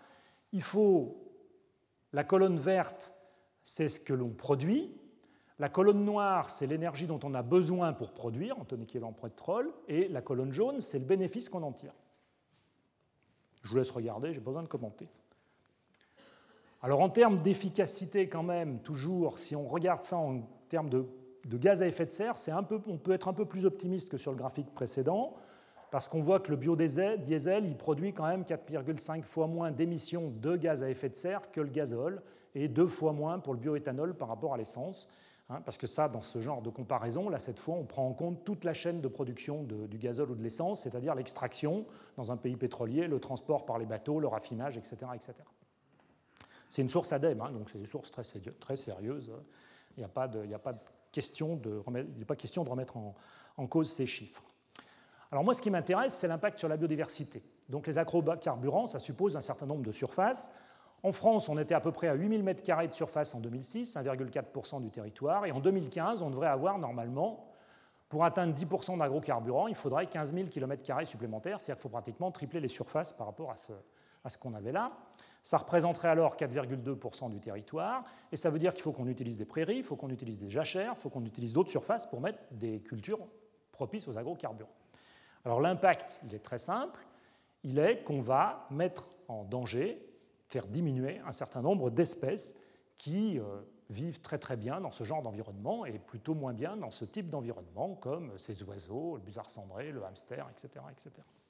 La colonne verte, c'est ce que l'on produit. La colonne noire, c'est l'énergie dont on a besoin pour produire, en tonne équivalent pétrole. Et la colonne jaune, c'est le bénéfice qu'on en tire. Je vous laisse regarder, je n'ai pas besoin de commenter. Alors en termes d'efficacité quand même, toujours, si on regarde ça en termes de gaz à effet de serre, on peut être un peu plus optimiste que sur le graphique précédent, parce qu'on voit que le biodiesel, il produit quand même 4,5 fois moins d'émissions de gaz à effet de serre que le gazole, et 2 fois moins pour le bioéthanol par rapport à l'essence. Parce que ça, dans ce genre de comparaison, là, cette fois, on prend en compte toute la chaîne de production du gazole ou de l'essence, c'est-à-dire l'extraction dans un pays pétrolier, le transport par les bateaux, le raffinage, etc. etc. C'est une source ADEME, donc c'est des sources très sérieuses. Il n'y a pas question de remettre en cause ces chiffres. Alors moi, ce qui m'intéresse, c'est l'impact sur la biodiversité. Donc les agrocarburants, ça suppose un certain nombre de surfaces. En France, on était à peu près à 8000 m² de surface en 2006, 1,4% du territoire. Et en 2015, on devrait avoir normalement, pour atteindre 10% d'agrocarburants, il faudrait 15 000 km² supplémentaires, c'est-à-dire qu'il faut pratiquement tripler les surfaces par rapport à ce qu'on avait là. Ça représenterait alors 4,2% du territoire, et ça veut dire qu'il faut qu'on utilise des prairies, il faut qu'on utilise des jachères, il faut qu'on utilise d'autres surfaces pour mettre des cultures propices aux agrocarburants. Alors l'impact, il est très simple, il est qu'on va mettre en danger, faire diminuer un certain nombre d'espèces qui vivent très très bien dans ce genre d'environnement et plutôt moins bien dans ce type d'environnement, comme ces oiseaux, le busard cendré, le hamster, etc. etc.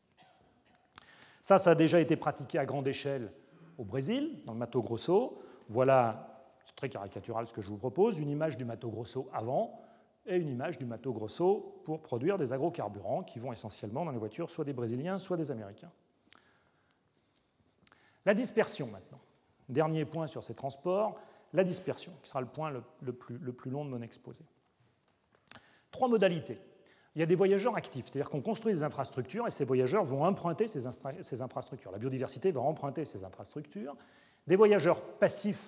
Ça a déjà été pratiqué à grande échelle au Brésil, dans le Mato Grosso. Voilà, c'est très caricatural ce que je vous propose, une image du Mato Grosso avant et une image du Mato Grosso pour produire des agrocarburants qui vont essentiellement dans les voitures soit des Brésiliens, soit des Américains. La dispersion maintenant. Dernier point sur ces transports, la dispersion, qui sera le point le plus long de mon exposé. 3 modalités. Il y a des voyageurs actifs, c'est-à-dire qu'on construit des infrastructures et ces voyageurs vont emprunter ces infrastructures. La biodiversité va emprunter ces infrastructures. Des voyageurs passifs,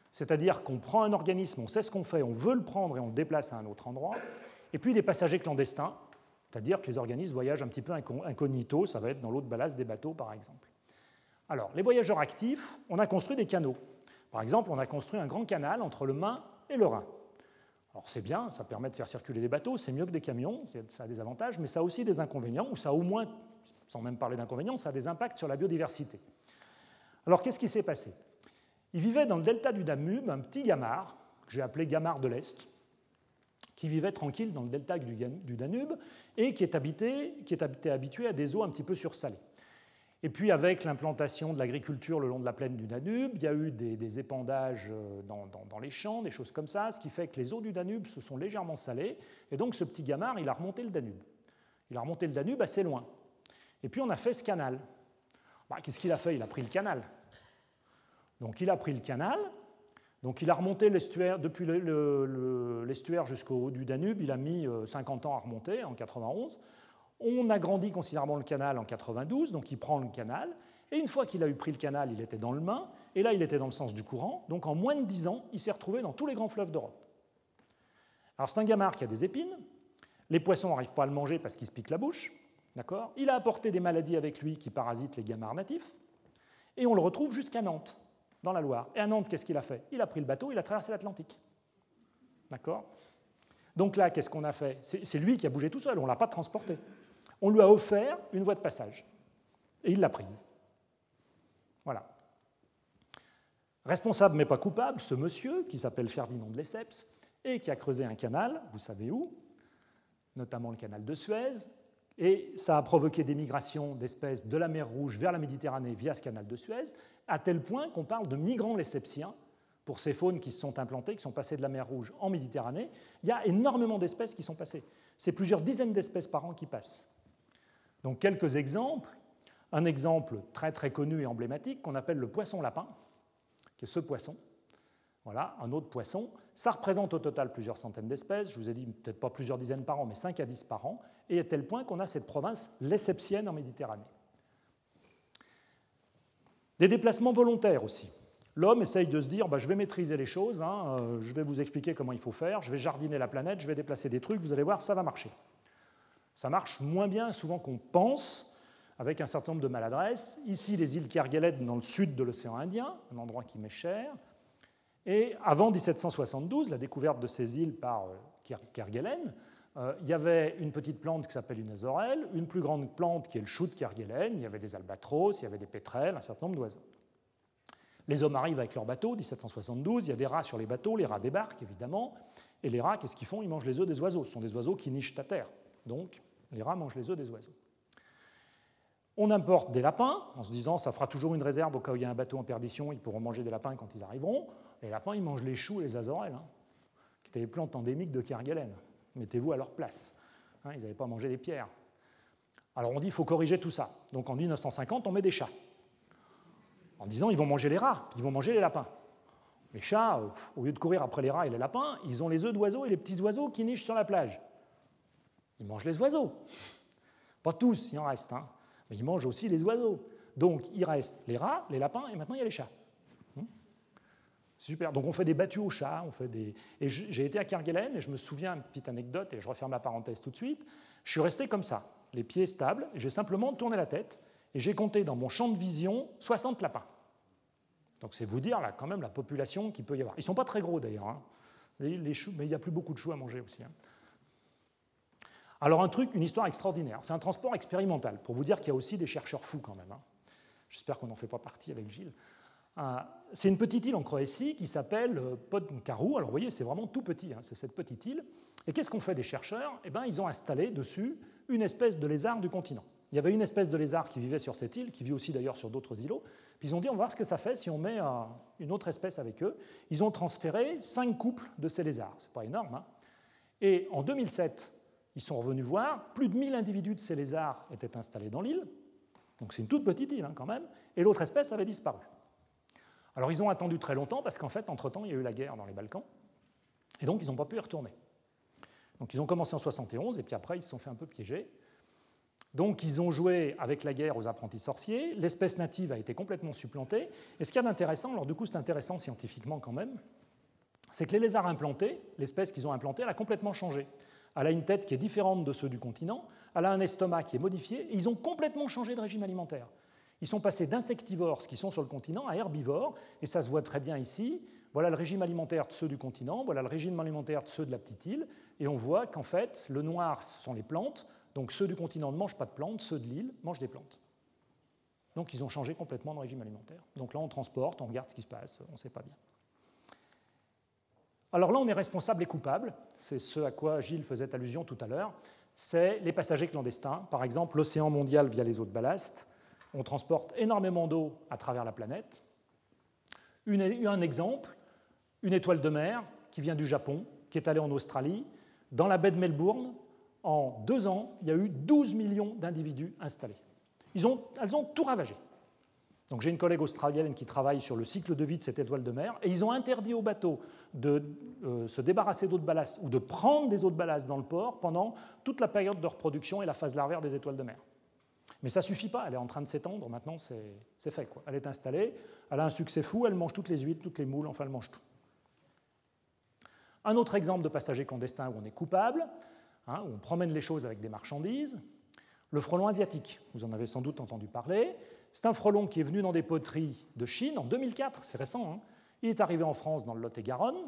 C'est-à-dire qu'on prend un organisme, on sait ce qu'on fait, on veut le prendre et on le déplace à un autre endroit. Et puis des passagers clandestins, c'est-à-dire que les organismes voyagent un petit peu incognito, ça va être dans l'eau de ballast des bateaux par exemple. Alors, les voyageurs actifs, on a construit des canaux. Par exemple, on a construit un grand canal entre le Main et le Rhin. Alors c'est bien, ça permet de faire circuler des bateaux, c'est mieux que des camions, ça a des avantages, mais ça a aussi des inconvénients, ou ça a au moins, sans même parler d'inconvénients, ça a des impacts sur la biodiversité. Alors qu'est-ce qui s'est passé? Il vivait dans le delta du Danube un petit gamard, que j'ai appelé gamard de l'Est, qui vivait tranquille dans le delta du Danube et qui était habitué à des eaux un petit peu sursalées. Et puis avec l'implantation de l'agriculture le long de la plaine du Danube, il y a eu des épandages dans les champs, des choses comme ça, ce qui fait que les eaux du Danube se sont légèrement salées, et donc ce petit gamard, il a remonté le Danube. Il a remonté le Danube assez loin. Et puis on a fait ce canal. Qu'est-ce qu'il a fait? Il a pris le canal. Donc il a pris le canal, donc il a remonté l'estuaire, depuis l'estuaire jusqu'au haut du Danube, il a mis 50 ans à remonter, en 91. On agrandit considérablement le canal en 92, donc il prend le canal, et une fois qu'il a eu pris le canal, il était dans le Main, et là il était dans le sens du courant, donc en moins de 10 ans, il s'est retrouvé dans tous les grands fleuves d'Europe. Alors c'est un gamard qui a des épines, les poissons n'arrivent pas à le manger parce qu'il se pique la bouche, d'accord? Il a apporté des maladies avec lui qui parasitent les gamards natifs, et on le retrouve jusqu'à Nantes, dans la Loire. Et à Nantes, qu'est-ce qu'il a fait? Il a pris le bateau, il a traversé l'Atlantique. D'accord? Donc là, qu'est-ce qu'on a fait? C'est lui qui a bougé tout seul, on ne l'a pas transporté. On lui a offert une voie de passage. Et il l'a prise. Voilà. Responsable mais pas coupable, ce monsieur, qui s'appelle Ferdinand de Lesseps, et qui a creusé un canal, vous savez où, notamment le canal de Suez, et ça a provoqué des migrations d'espèces de la mer Rouge vers la Méditerranée via ce canal de Suez, à tel point qu'on parle de migrants lessepsiens pour ces faunes qui se sont implantées, qui sont passées de la mer Rouge en Méditerranée. Il y a énormément d'espèces qui sont passées. C'est plusieurs dizaines d'espèces par an qui passent. Donc quelques exemples. Un exemple très très connu et emblématique qu'on appelle le poisson lapin, qui est ce poisson. Voilà, un autre poisson. Ça représente au total plusieurs centaines d'espèces. Je vous ai dit peut-être pas plusieurs dizaines par an, mais 5 à 10 par an. Et à tel point qu'on a cette province lessepsienne en Méditerranée. Des déplacements volontaires aussi. L'homme essaye de se dire je vais maîtriser les choses, je vais vous expliquer comment il faut faire, je vais jardiner la planète, je vais déplacer des trucs, vous allez voir, ça va marcher. Ça marche moins bien souvent qu'on pense, avec un certain nombre de maladresses. Ici, les îles Kerguelen dans le sud de l'océan Indien, un endroit qui m'est cher. Et avant 1772, la découverte de ces îles par Kerguelen, il y avait une petite plante qui s'appelle une azorelle, une plus grande plante qui est le chou de Kerguelen, il y avait des albatros, il y avait des pétrels, un certain nombre d'oiseaux. Les hommes arrivent avec leurs bateaux, 1772, il y a des rats sur les bateaux, les rats débarquent évidemment, et les rats, qu'est-ce qu'ils font? Ils mangent les œufs des oiseaux, ce sont des oiseaux qui nichent à terre, donc les rats mangent les œufs des oiseaux. On importe des lapins, en se disant ça fera toujours une réserve au cas où il y a un bateau en perdition, ils pourront manger des lapins quand ils arriveront. Les lapins, ils mangent les choux et les azorelles, qui étaient les plantes endémiques de Kerguelen. Mettez-vous à leur place. Ils n'avaient pas mangé des pierres. Alors on dit qu'il faut corriger tout ça. Donc en 1950, on met des chats. En disant ils vont manger les rats, ils vont manger les lapins. Les chats, au lieu de courir après les rats et les lapins, ils ont les œufs d'oiseaux et les petits oiseaux qui nichent sur la plage. Ils mangent les oiseaux. Pas tous, il en reste, mais ils mangent aussi les oiseaux. Donc il reste les rats, les lapins, et maintenant il y a les chats. Super. Donc on fait des battues aux chats, Et j'ai été à Kerguelen, et je me souviens, une petite anecdote, et je referme la parenthèse tout de suite, je suis resté comme ça, les pieds stables, et j'ai simplement tourné la tête, et j'ai compté dans mon champ de vision 60 lapins. Donc c'est vous dire, là, quand même, la population qu'il peut y avoir. Ils ne sont pas très gros, d'ailleurs, les choux, mais il n'y a plus beaucoup de choux à manger aussi. Alors une histoire extraordinaire. C'est un transport expérimental, pour vous dire qu'il y a aussi des chercheurs fous quand même. J'espère qu'on n'en fait pas partie avec Gilles. C'est une petite île en Croatie qui s'appelle Podkaru. Alors vous voyez, c'est vraiment tout petit, c'est cette petite île. Et qu'est-ce qu'ont fait des chercheurs? Ils ont installé dessus une espèce de lézard du continent. Il y avait une espèce de lézard qui vivait sur cette île, qui vit aussi d'ailleurs sur d'autres îlots. Puis ils ont dit, on va voir ce que ça fait si on met une autre espèce avec eux. Ils ont transféré 5 couples de ces lézards. C'est pas énorme. Et en 2007, ils sont revenus voir, plus de 1000 individus de ces lézards étaient installés dans l'île. Donc c'est une toute petite île quand même. Et l'autre espèce avait disparu. Alors ils ont attendu très longtemps parce qu'en fait, entre-temps, il y a eu la guerre dans les Balkans. Et donc, ils n'ont pas pu y retourner. Donc ils ont commencé en 71 et puis après, ils se sont fait un peu piéger. Donc ils ont joué avec la guerre aux apprentis sorciers, l'espèce native a été complètement supplantée, et ce qu'il y a d'intéressant, alors du coup c'est intéressant scientifiquement quand même, c'est que les lézards implantés, l'espèce qu'ils ont implantée, elle a complètement changé. Elle a une tête qui est différente de ceux du continent, elle a un estomac qui est modifié, et ils ont complètement changé de régime alimentaire. Ils sont passés d'insectivores, ce qui sont sur le continent, à herbivores, et ça se voit très bien ici. Voilà le régime alimentaire de ceux du continent, voilà le régime alimentaire de ceux de la petite île, et on voit qu'en fait, le noir, ce sont les plantes, donc ceux du continent ne mangent pas de plantes, ceux de l'île mangent des plantes. Donc ils ont changé complètement de régime alimentaire. Donc là, on transporte, on regarde ce qui se passe, on ne sait pas bien. Alors là, on est responsable et coupable, c'est ce à quoi Gilles faisait allusion tout à l'heure, c'est les passagers clandestins, par exemple l'océan mondial via les eaux de ballast. On transporte énormément d'eau à travers la planète. Un exemple, une étoile de mer qui vient du Japon, qui est allée en Australie. Dans la baie de Melbourne, en 2 ans, il y a eu 12 millions d'individus installés. Elles ont tout ravagé. Donc j'ai une collègue australienne qui travaille sur le cycle de vie de cette étoile de mer, et ils ont interdit aux bateaux de se débarrasser d'eau de ballast ou de prendre des eaux de ballast dans le port pendant toute la période de reproduction et la phase larvaire des étoiles de mer. Mais ça ne suffit pas, elle est en train de s'étendre, maintenant c'est fait, quoi. Elle est installée, elle a un succès fou, elle mange toutes les huîtres, toutes les moules, enfin elle mange tout. Un autre exemple de passager clandestin où on est coupable, où on promène les choses avec des marchandises, le frelon asiatique, vous en avez sans doute entendu parler. C'est un frelon qui est venu dans des poteries de Chine en 2004, c'est récent, hein. Il est arrivé en France dans le Lot-et-Garonne.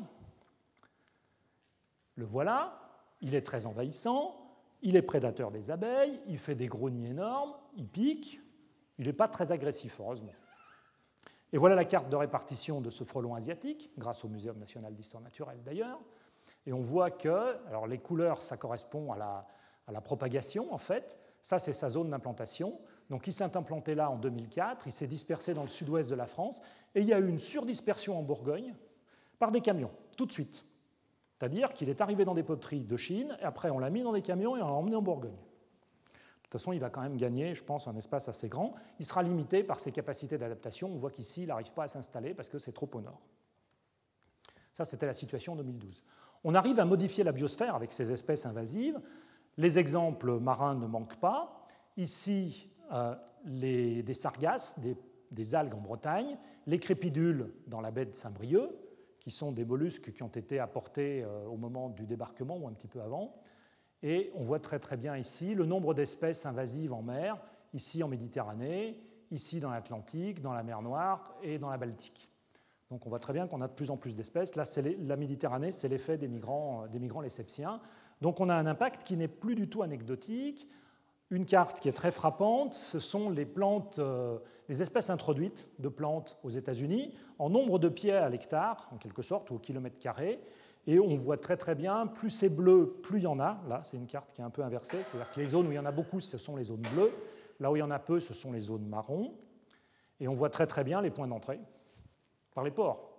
Le voilà, il est très envahissant, il est prédateur des abeilles, il fait des gros nids énormes, il pique, il n'est pas très agressif, heureusement. Et voilà la carte de répartition de ce frelon asiatique, grâce au Muséum national d'histoire naturelle d'ailleurs. Et on voit que, alors les couleurs, ça correspond à la propagation en fait, ça c'est sa zone d'implantation. Donc il s'est implanté là en 2004, il s'est dispersé dans le sud-ouest de la France, et il y a eu une surdispersion en Bourgogne par des camions, tout de suite. C'est-à-dire qu'il est arrivé dans des poteries de Chine, et après on l'a mis dans des camions et on l'a emmené en Bourgogne. De toute façon, il va quand même gagner, je pense, un espace assez grand. Il sera limité par ses capacités d'adaptation. On voit qu'ici, il n'arrive pas à s'installer parce que c'est trop au nord. Ça, c'était la situation en 2012. On arrive à modifier la biosphère avec ces espèces invasives. Les exemples marins ne manquent pas. Ici, des sargasses, des algues en Bretagne, les crépidules dans la baie de Saint-Brieuc, qui sont des mollusques qui ont été apportés au moment du débarquement ou un petit peu avant. Et on voit très très bien ici le nombre d'espèces invasives en mer, ici en Méditerranée, ici dans l'Atlantique, dans la mer Noire et dans la Baltique. Donc on voit très bien qu'on a de plus en plus d'espèces. Là, la Méditerranée, c'est l'effet des migrants lessepsiens. Donc on a un impact qui n'est plus du tout anecdotique. Une carte qui est très frappante, ce sont les plantes, les espèces introduites de plantes aux États-Unis, en nombre de pieds à l'hectare, en quelque sorte, ou au kilomètre carré. Et on voit très très bien, plus c'est bleu, plus il y en a. Là, c'est une carte qui est un peu inversée, c'est-à-dire que les zones où il y en a beaucoup, ce sont les zones bleues. Là où il y en a peu, ce sont les zones marron. Et on voit très très bien les points d'entrée par les ports.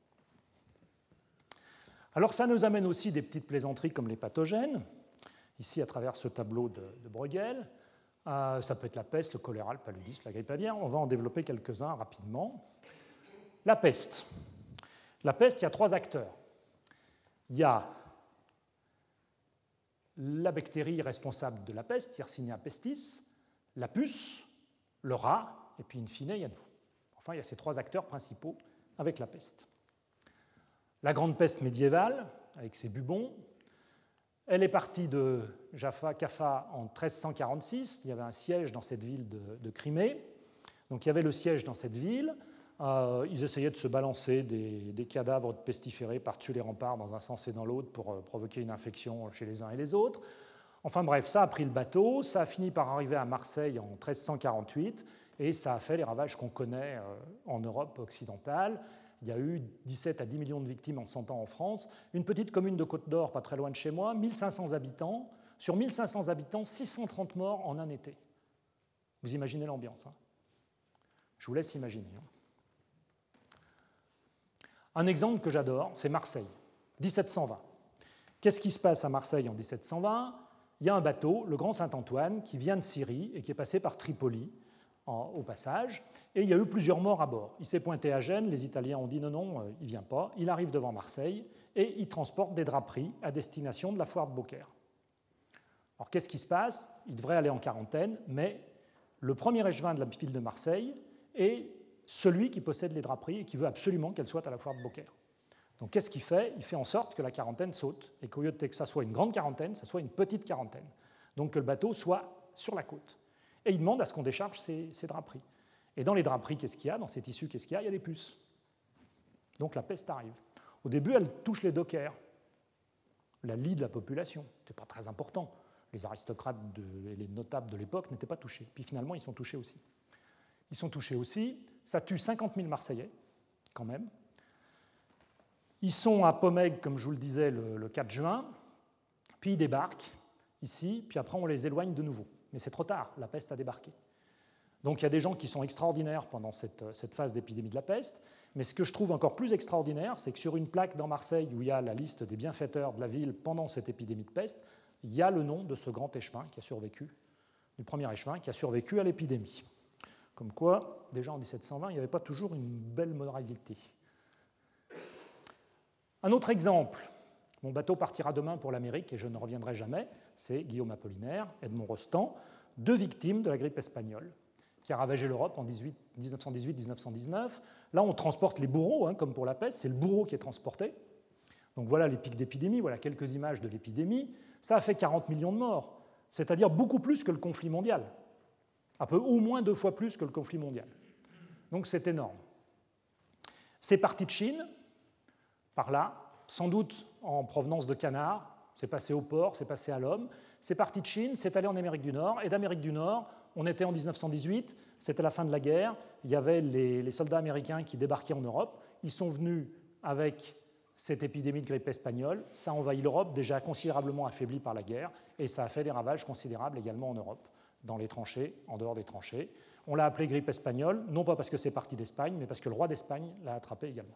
Alors ça nous amène aussi des petites plaisanteries comme les pathogènes. Ici, à travers ce tableau de Bruegel, ça peut être la peste, le choléra, le paludisme, la grippe aviaire. On va en développer quelques-uns rapidement. La peste. La peste, il y a 3 acteurs. Il y a la bactérie responsable de la peste, Yersinia pestis, la puce, le rat, et puis in fine, il y a nous. Enfin, il y a ces 3 acteurs principaux avec la peste. La grande peste médiévale, avec ses bubons, elle est partie de Caffa en 1346. Il y avait un siège dans cette ville de Crimée. Donc il y avait le siège dans cette ville. Ils essayaient de se balancer des cadavres de pestiférés par-dessus les remparts dans un sens et dans l'autre pour provoquer une infection chez les uns et les autres. Enfin bref, ça a pris le bateau, ça a fini par arriver à Marseille en 1348 et ça a fait les ravages qu'on connaît en Europe occidentale. Il y a eu 17 à 10 millions de victimes en 100 ans en France. Une petite commune de Côte d'Or, pas très loin de chez moi, 1500 habitants. Sur 1500 habitants, 630 morts en un été. Vous imaginez l'ambiance, hein ? Je vous laisse imaginer. Un exemple que j'adore, c'est Marseille, 1720. Qu'est-ce qui se passe à Marseille en 1720 ? Il y a un bateau, le Grand Saint-Antoine, qui vient de Syrie et qui est passé par Tripoli au passage, et il y a eu plusieurs morts à bord. Il s'est pointé à Gênes, les Italiens ont dit non, il ne vient pas. Il arrive devant Marseille et il transporte des draperies à destination de la foire de Beaucaire. Alors qu'est-ce qui se passe? Il devrait aller en quarantaine, mais le premier échevin de la ville de Marseille est celui qui possède les draperies et qui veut absolument qu'elles soient à la foire de Beaucaire. Donc qu'est-ce qu'il fait? Il fait en sorte que la quarantaine saute et qu'au lieu de que ça soit une grande quarantaine, ça soit une petite quarantaine. Donc que le bateau soit sur la côte. Et il demande à ce qu'on décharge ces draperies. Et dans les draperies, qu'est-ce qu'il y a? Dans ces tissus, qu'est-ce qu'il y a? Il y a des puces. Donc la peste arrive. Au début, elle touche les dockers, la lie de la population. Ce n'est pas très important. Les aristocrates et les notables de l'époque n'étaient pas touchés. Puis finalement, ils sont touchés aussi. Ils sont touchés aussi. Ça tue 50 000 Marseillais, quand même. Ils sont à Pomègue, comme je vous le disais, le 4 juin. Puis ils débarquent ici. Puis après, on les éloigne de nouveau. Mais c'est trop tard. La peste a débarqué. Donc il y a des gens qui sont extraordinaires pendant cette phase d'épidémie de la peste. Mais ce que je trouve encore plus extraordinaire, c'est que sur une plaque dans Marseille où il y a la liste des bienfaiteurs de la ville pendant cette épidémie de peste, il y a le nom de ce grand échevin qui a survécu, du premier échevin qui a survécu à l'épidémie. Comme quoi, déjà en 1720, il n'y avait pas toujours une belle moralité. Un autre exemple, mon bateau partira demain pour l'Amérique et je ne reviendrai jamais, c'est Guillaume Apollinaire, Edmond Rostand, deux victimes de la grippe espagnole qui a ravagé l'Europe en 1918-1919. Là, on transporte les bourreaux, comme pour la peste, c'est le bourreau qui est transporté. Donc voilà les pics d'épidémie, voilà quelques images de l'épidémie. Ça a fait 40 millions de morts, c'est-à-dire beaucoup plus que le conflit mondial, au moins 2 fois plus que le conflit mondial. Donc c'est énorme. C'est parti de Chine, par là, sans doute en provenance de canards, c'est passé au porc, c'est passé à l'homme, c'est parti de Chine, c'est allé en Amérique du Nord, et d'Amérique du Nord, on était en 1918, c'était la fin de la guerre, il y avait les soldats américains qui débarquaient en Europe, ils sont venus avec cette épidémie de grippe espagnole, ça a envahi l'Europe, déjà considérablement affaiblie par la guerre, et ça a fait des ravages considérables également en Europe, dans les tranchées, en dehors des tranchées. On l'a appelé grippe espagnole, non pas parce que c'est parti d'Espagne, mais parce que le roi d'Espagne l'a attrapé également.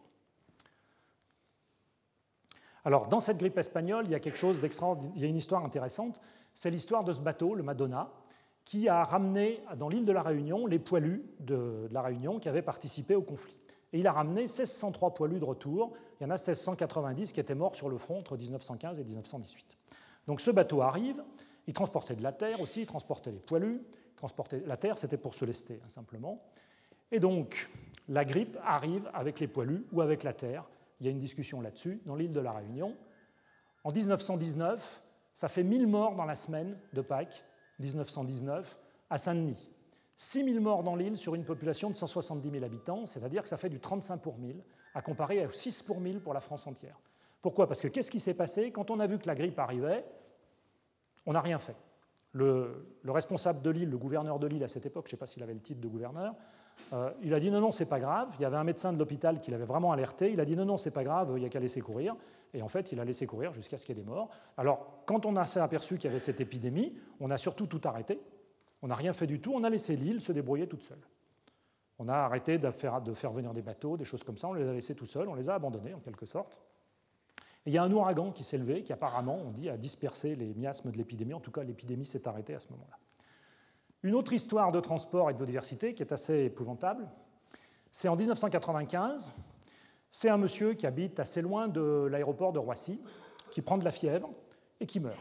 Alors, dans cette grippe espagnole, il y a quelque chose d'extraordinaire, il y a une histoire intéressante, c'est l'histoire de ce bateau, le Madonna, qui a ramené dans l'île de la Réunion les poilus de la Réunion qui avaient participé au conflit. Et il a ramené 1603 poilus de retour, il y en a 1690 qui étaient morts sur le front entre 1915 et 1918. Donc ce bateau arrive, il transportait de la terre aussi, il transportait les poilus, la terre c'était pour se lester simplement. Et donc la grippe arrive avec les poilus ou avec la terre, il y a une discussion là-dessus dans l'île de la Réunion. En 1919, ça fait 1000 morts dans la semaine de Pâques, 1919, à Saint-Denis. 6 000 morts dans l'île sur une population de 170 000 habitants, c'est-à-dire que ça fait du 35 pour 1000, à comparer à 6 pour 1000 pour la France entière. Pourquoi? Parce que qu'est-ce qui s'est passé? Quand on a vu que la grippe arrivait, on n'a rien fait. Le responsable de l'île, le gouverneur de l'île à cette époque, je ne sais pas s'il avait le titre de gouverneur, il a dit non, c'est pas grave. Il y avait un médecin de l'hôpital qui l'avait vraiment alerté. Il a dit non, c'est pas grave, il n'y a qu'à laisser courir. Et en fait, il a laissé courir jusqu'à ce qu'il y ait des morts. Alors, quand on s'est aperçu qu'il y avait cette épidémie, on a surtout tout arrêté. On n'a rien fait du tout. On a laissé l'île se débrouiller toute seule. On a arrêté de faire venir des bateaux, des choses comme ça. On les a laissés tout seuls. On les a abandonnés, en quelque sorte. Et il y a un ouragan qui s'est levé, qui apparemment, on dit, a dispersé les miasmes de l'épidémie. En tout cas, l'épidémie s'est arrêtée à ce moment-là. Une autre histoire de transport et de biodiversité qui est assez épouvantable, c'est en 1995, c'est un monsieur qui habite assez loin de l'aéroport de Roissy, qui prend de la fièvre et qui meurt.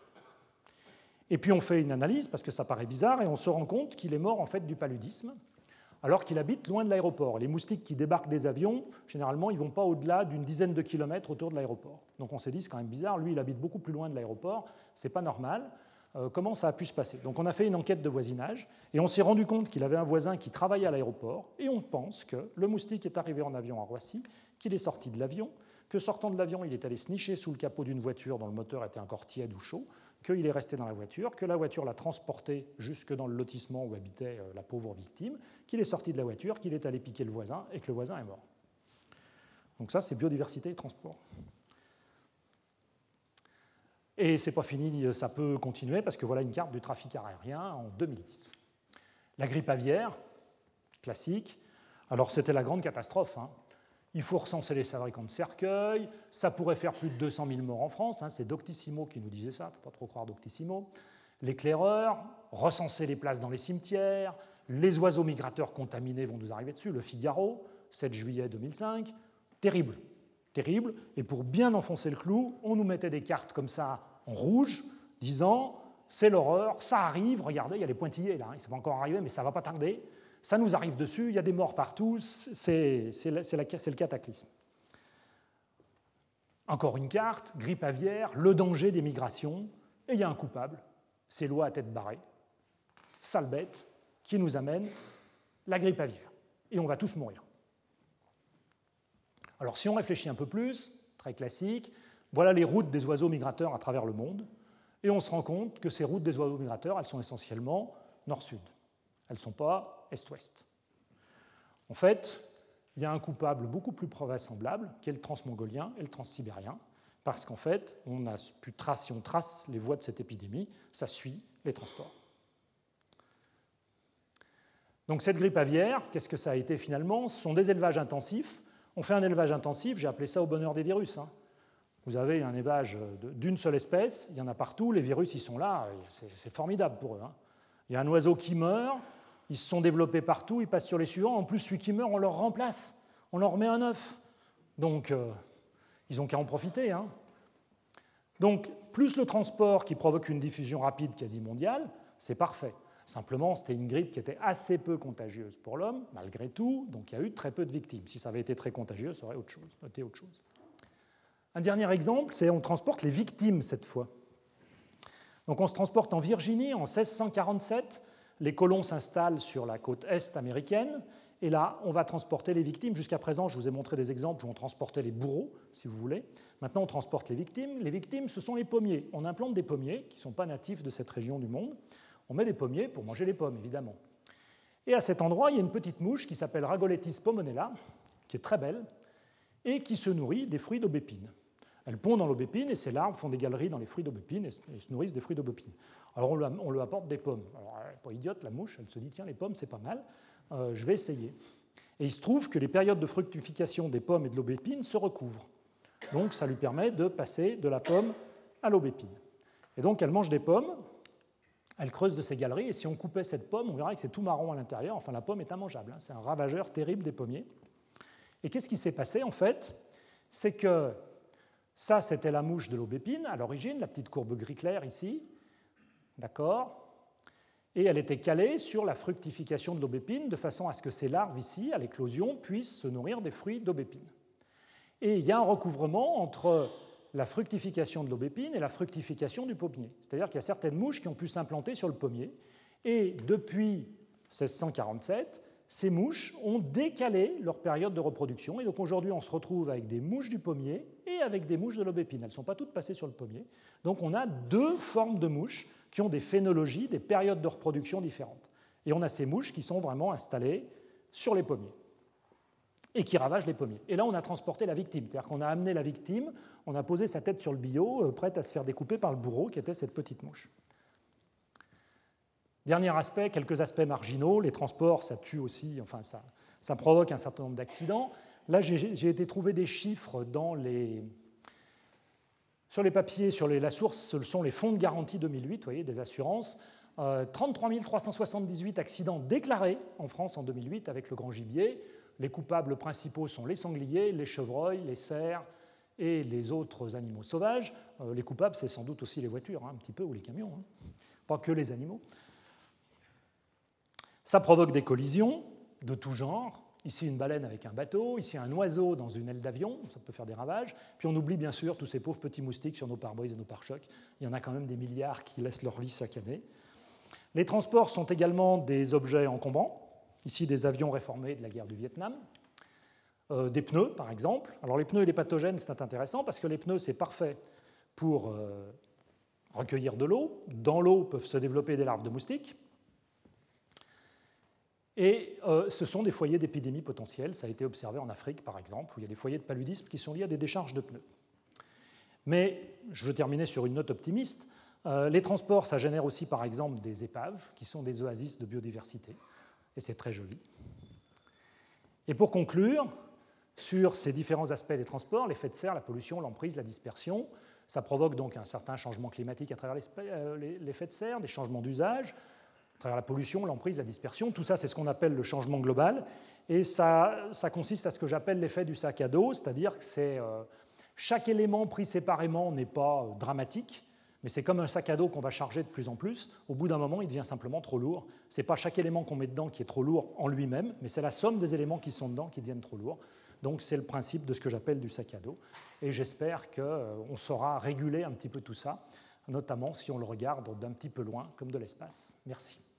Et puis on fait une analyse, parce que ça paraît bizarre, et on se rend compte qu'il est mort en fait du paludisme, alors qu'il habite loin de l'aéroport. Les moustiques qui débarquent des avions, généralement, ils ne vont pas au-delà d'une dizaine de kilomètres autour de l'aéroport. Donc on s'est dit, c'est quand même bizarre, lui il habite beaucoup plus loin de l'aéroport, c'est pas normal. Comment ça a pu se passer? Donc on a fait une enquête de voisinage et on s'est rendu compte qu'il avait un voisin qui travaillait à l'aéroport et on pense que le moustique est arrivé en avion à Roissy, qu'il est sorti de l'avion, que sortant de l'avion, il est allé se nicher sous le capot d'une voiture dont le moteur était encore tiède ou chaud, qu'il est resté dans la voiture, que la voiture l'a transporté jusque dans le lotissement où habitait la pauvre victime, qu'il est sorti de la voiture, qu'il est allé piquer le voisin et que le voisin est mort. Donc ça, c'est biodiversité et transport. Et ce n'est pas fini, ça peut continuer, parce que voilà une carte du trafic aérien en 2010. La grippe aviaire, classique. Alors c'était la grande catastrophe. Il faut recenser les fabricants de cercueils, ça pourrait faire plus de 200 000 morts en France, c'est Doctissimo qui nous disait ça, il ne faut pas trop croire Doctissimo. L'éclaireur, recenser les places dans les cimetières, les oiseaux migrateurs contaminés vont nous arriver dessus, le Figaro, 7 juillet 2005, terrible. Et pour bien enfoncer le clou, on nous mettait des cartes comme ça en rouge, disant c'est l'horreur, ça arrive, regardez, il y a les pointillés là, c'est pas encore arrivé, mais ça va pas tarder, ça nous arrive dessus, il y a des morts partout, c'est le cataclysme. Encore une carte, grippe aviaire, le danger des migrations, et il y a un coupable, c'est l'oie à tête barrée, sale bête, qui nous amène la grippe aviaire. Et on va tous mourir. Alors si on réfléchit un peu plus, très classique, voilà les routes des oiseaux migrateurs à travers le monde, et on se rend compte que ces routes des oiseaux migrateurs, elles sont essentiellement nord-sud. Elles ne sont pas est-ouest. En fait, il y a un coupable beaucoup plus vraisemblable, qui est le transmongolien et le transsibérien, parce qu'en fait, si on trace les voies de cette épidémie, ça suit les transports. Donc cette grippe aviaire, qu'est-ce que ça a été finalement? Ce sont des élevages intensifs. On fait un élevage intensif, j'ai appelé ça au bonheur des virus. Vous avez un élevage d'une seule espèce, il y en a partout, les virus ils sont là, c'est formidable pour eux. Il y a un oiseau qui meurt, ils se sont développés partout, ils passent sur les suivants, en plus celui qui meurt, on leur remplace, on leur met un œuf. Donc ils n'ont qu'à en profiter. Donc plus le transport qui provoque une diffusion rapide quasi mondiale, c'est parfait. Simplement, c'était une grippe qui était assez peu contagieuse pour l'homme, malgré tout, donc il y a eu très peu de victimes. Si ça avait été très contagieux, ça aurait été autre chose. Un dernier exemple, c'est on transporte les victimes cette fois. Donc on se transporte en Virginie en 1647, les colons s'installent sur la côte est américaine, et là, on va transporter les victimes. Jusqu'à présent, je vous ai montré des exemples où on transportait les bourreaux, si vous voulez. Maintenant, on transporte les victimes. Les victimes, ce sont les pommiers. On implante des pommiers qui ne sont pas natifs de cette région du monde. On met des pommiers pour manger les pommes, évidemment. Et à cet endroit, il y a une petite mouche qui s'appelle Rhagoletis pomonella, qui est très belle, et qui se nourrit des fruits d'aubépine. Elle pond dans l'aubépine et ses larves font des galeries dans les fruits d'aubépine et se nourrissent des fruits d'aubépine. Alors on lui apporte des pommes. Alors elle n'est pas idiote, la mouche, elle se dit tiens, les pommes, c'est pas mal, je vais essayer. Et il se trouve que les périodes de fructification des pommes et de l'aubépine se recouvrent. Donc ça lui permet de passer de la pomme à l'aubépine. Et donc elle mange des pommes, elle creuse de ses galeries, et si on coupait cette pomme, on verrait que c'est tout marron à l'intérieur. Enfin, la pomme est immangeable, c'est un ravageur terrible des pommiers. Et qu'est-ce qui s'est passé, en fait? C'est que ça, c'était la mouche de l'aubépine, à l'origine, la petite courbe gris clair ici, d'accord? Et elle était calée sur la fructification de l'aubépine, de façon à ce que ces larves ici, à l'éclosion, puissent se nourrir des fruits d'aubépine. Et il y a un recouvrement entre la fructification de l'aubépine et la fructification du pommier. C'est-à-dire qu'il y a certaines mouches qui ont pu s'implanter sur le pommier, et depuis 1647, ces mouches ont décalé leur période de reproduction, et donc aujourd'hui on se retrouve avec des mouches du pommier et avec des mouches de l'aubépine. Elles ne sont pas toutes passées sur le pommier. Donc on a deux formes de mouches qui ont des phénologies, des périodes de reproduction différentes. Et on a ces mouches qui sont vraiment installées sur les pommiers et qui ravagent les pommiers. Et là, on a transporté la victime, c'est-à-dire qu'on a amené la victime, on a posé sa tête sur le billot, prête à se faire découper par le bourreau, qui était cette petite mouche. Dernier aspect, quelques aspects marginaux. Les transports, ça tue aussi, enfin, ça provoque un certain nombre d'accidents. Là, j'ai été trouver des chiffres sur les papiers, la source, ce sont les fonds de garantie 2008, vous voyez, des assurances. 33 378 accidents déclarés en France en 2008 avec le grand gibier. Les coupables principaux sont les sangliers, les chevreuils, les cerfs et les autres animaux sauvages. Les coupables, c'est sans doute aussi les voitures, un petit peu, ou les camions, pas que les animaux. Ça provoque des collisions de tout genre. Ici, une baleine avec un bateau, ici, un oiseau dans une aile d'avion, ça peut faire des ravages. Puis on oublie bien sûr tous ces pauvres petits moustiques sur nos pare-brises et nos pare-chocs. Il y en a quand même des milliards qui laissent leur vie chaque année. Les transports sont également des objets encombrants. Ici, des avions réformés de la guerre du Vietnam. Des pneus, par exemple. Alors les pneus et les pathogènes, c'est intéressant parce que les pneus, c'est parfait pour recueillir de l'eau. Dans l'eau peuvent se développer des larves de moustiques. Et ce sont des foyers d'épidémie potentielles. Ça a été observé en Afrique, par exemple, où il y a des foyers de paludisme qui sont liés à des décharges de pneus. Mais je veux terminer sur une note optimiste. Les transports, ça génère aussi, par exemple, des épaves, qui sont des oasis de biodiversité. Et c'est très joli. Et pour conclure, sur ces différents aspects des transports, l'effet de serre, la pollution, l'emprise, la dispersion, ça provoque donc un certain changement climatique à travers l'effet de serre, des changements d'usage, à travers la pollution, l'emprise, la dispersion. Tout ça, c'est ce qu'on appelle le changement global. Et ça consiste à ce que j'appelle l'effet du sac à dos, c'est-à-dire que chaque élément pris séparément n'est pas dramatique, Mais c'est comme un sac à dos qu'on va charger de plus en plus. Au bout d'un moment, il devient simplement trop lourd. Ce n'est pas chaque élément qu'on met dedans qui est trop lourd en lui-même, mais c'est la somme des éléments qui sont dedans qui deviennent trop lourds. Donc c'est le principe de ce que j'appelle du sac à dos. Et j'espère qu'on saura réguler un petit peu tout ça, notamment si on le regarde d'un petit peu loin, comme de l'espace. Merci.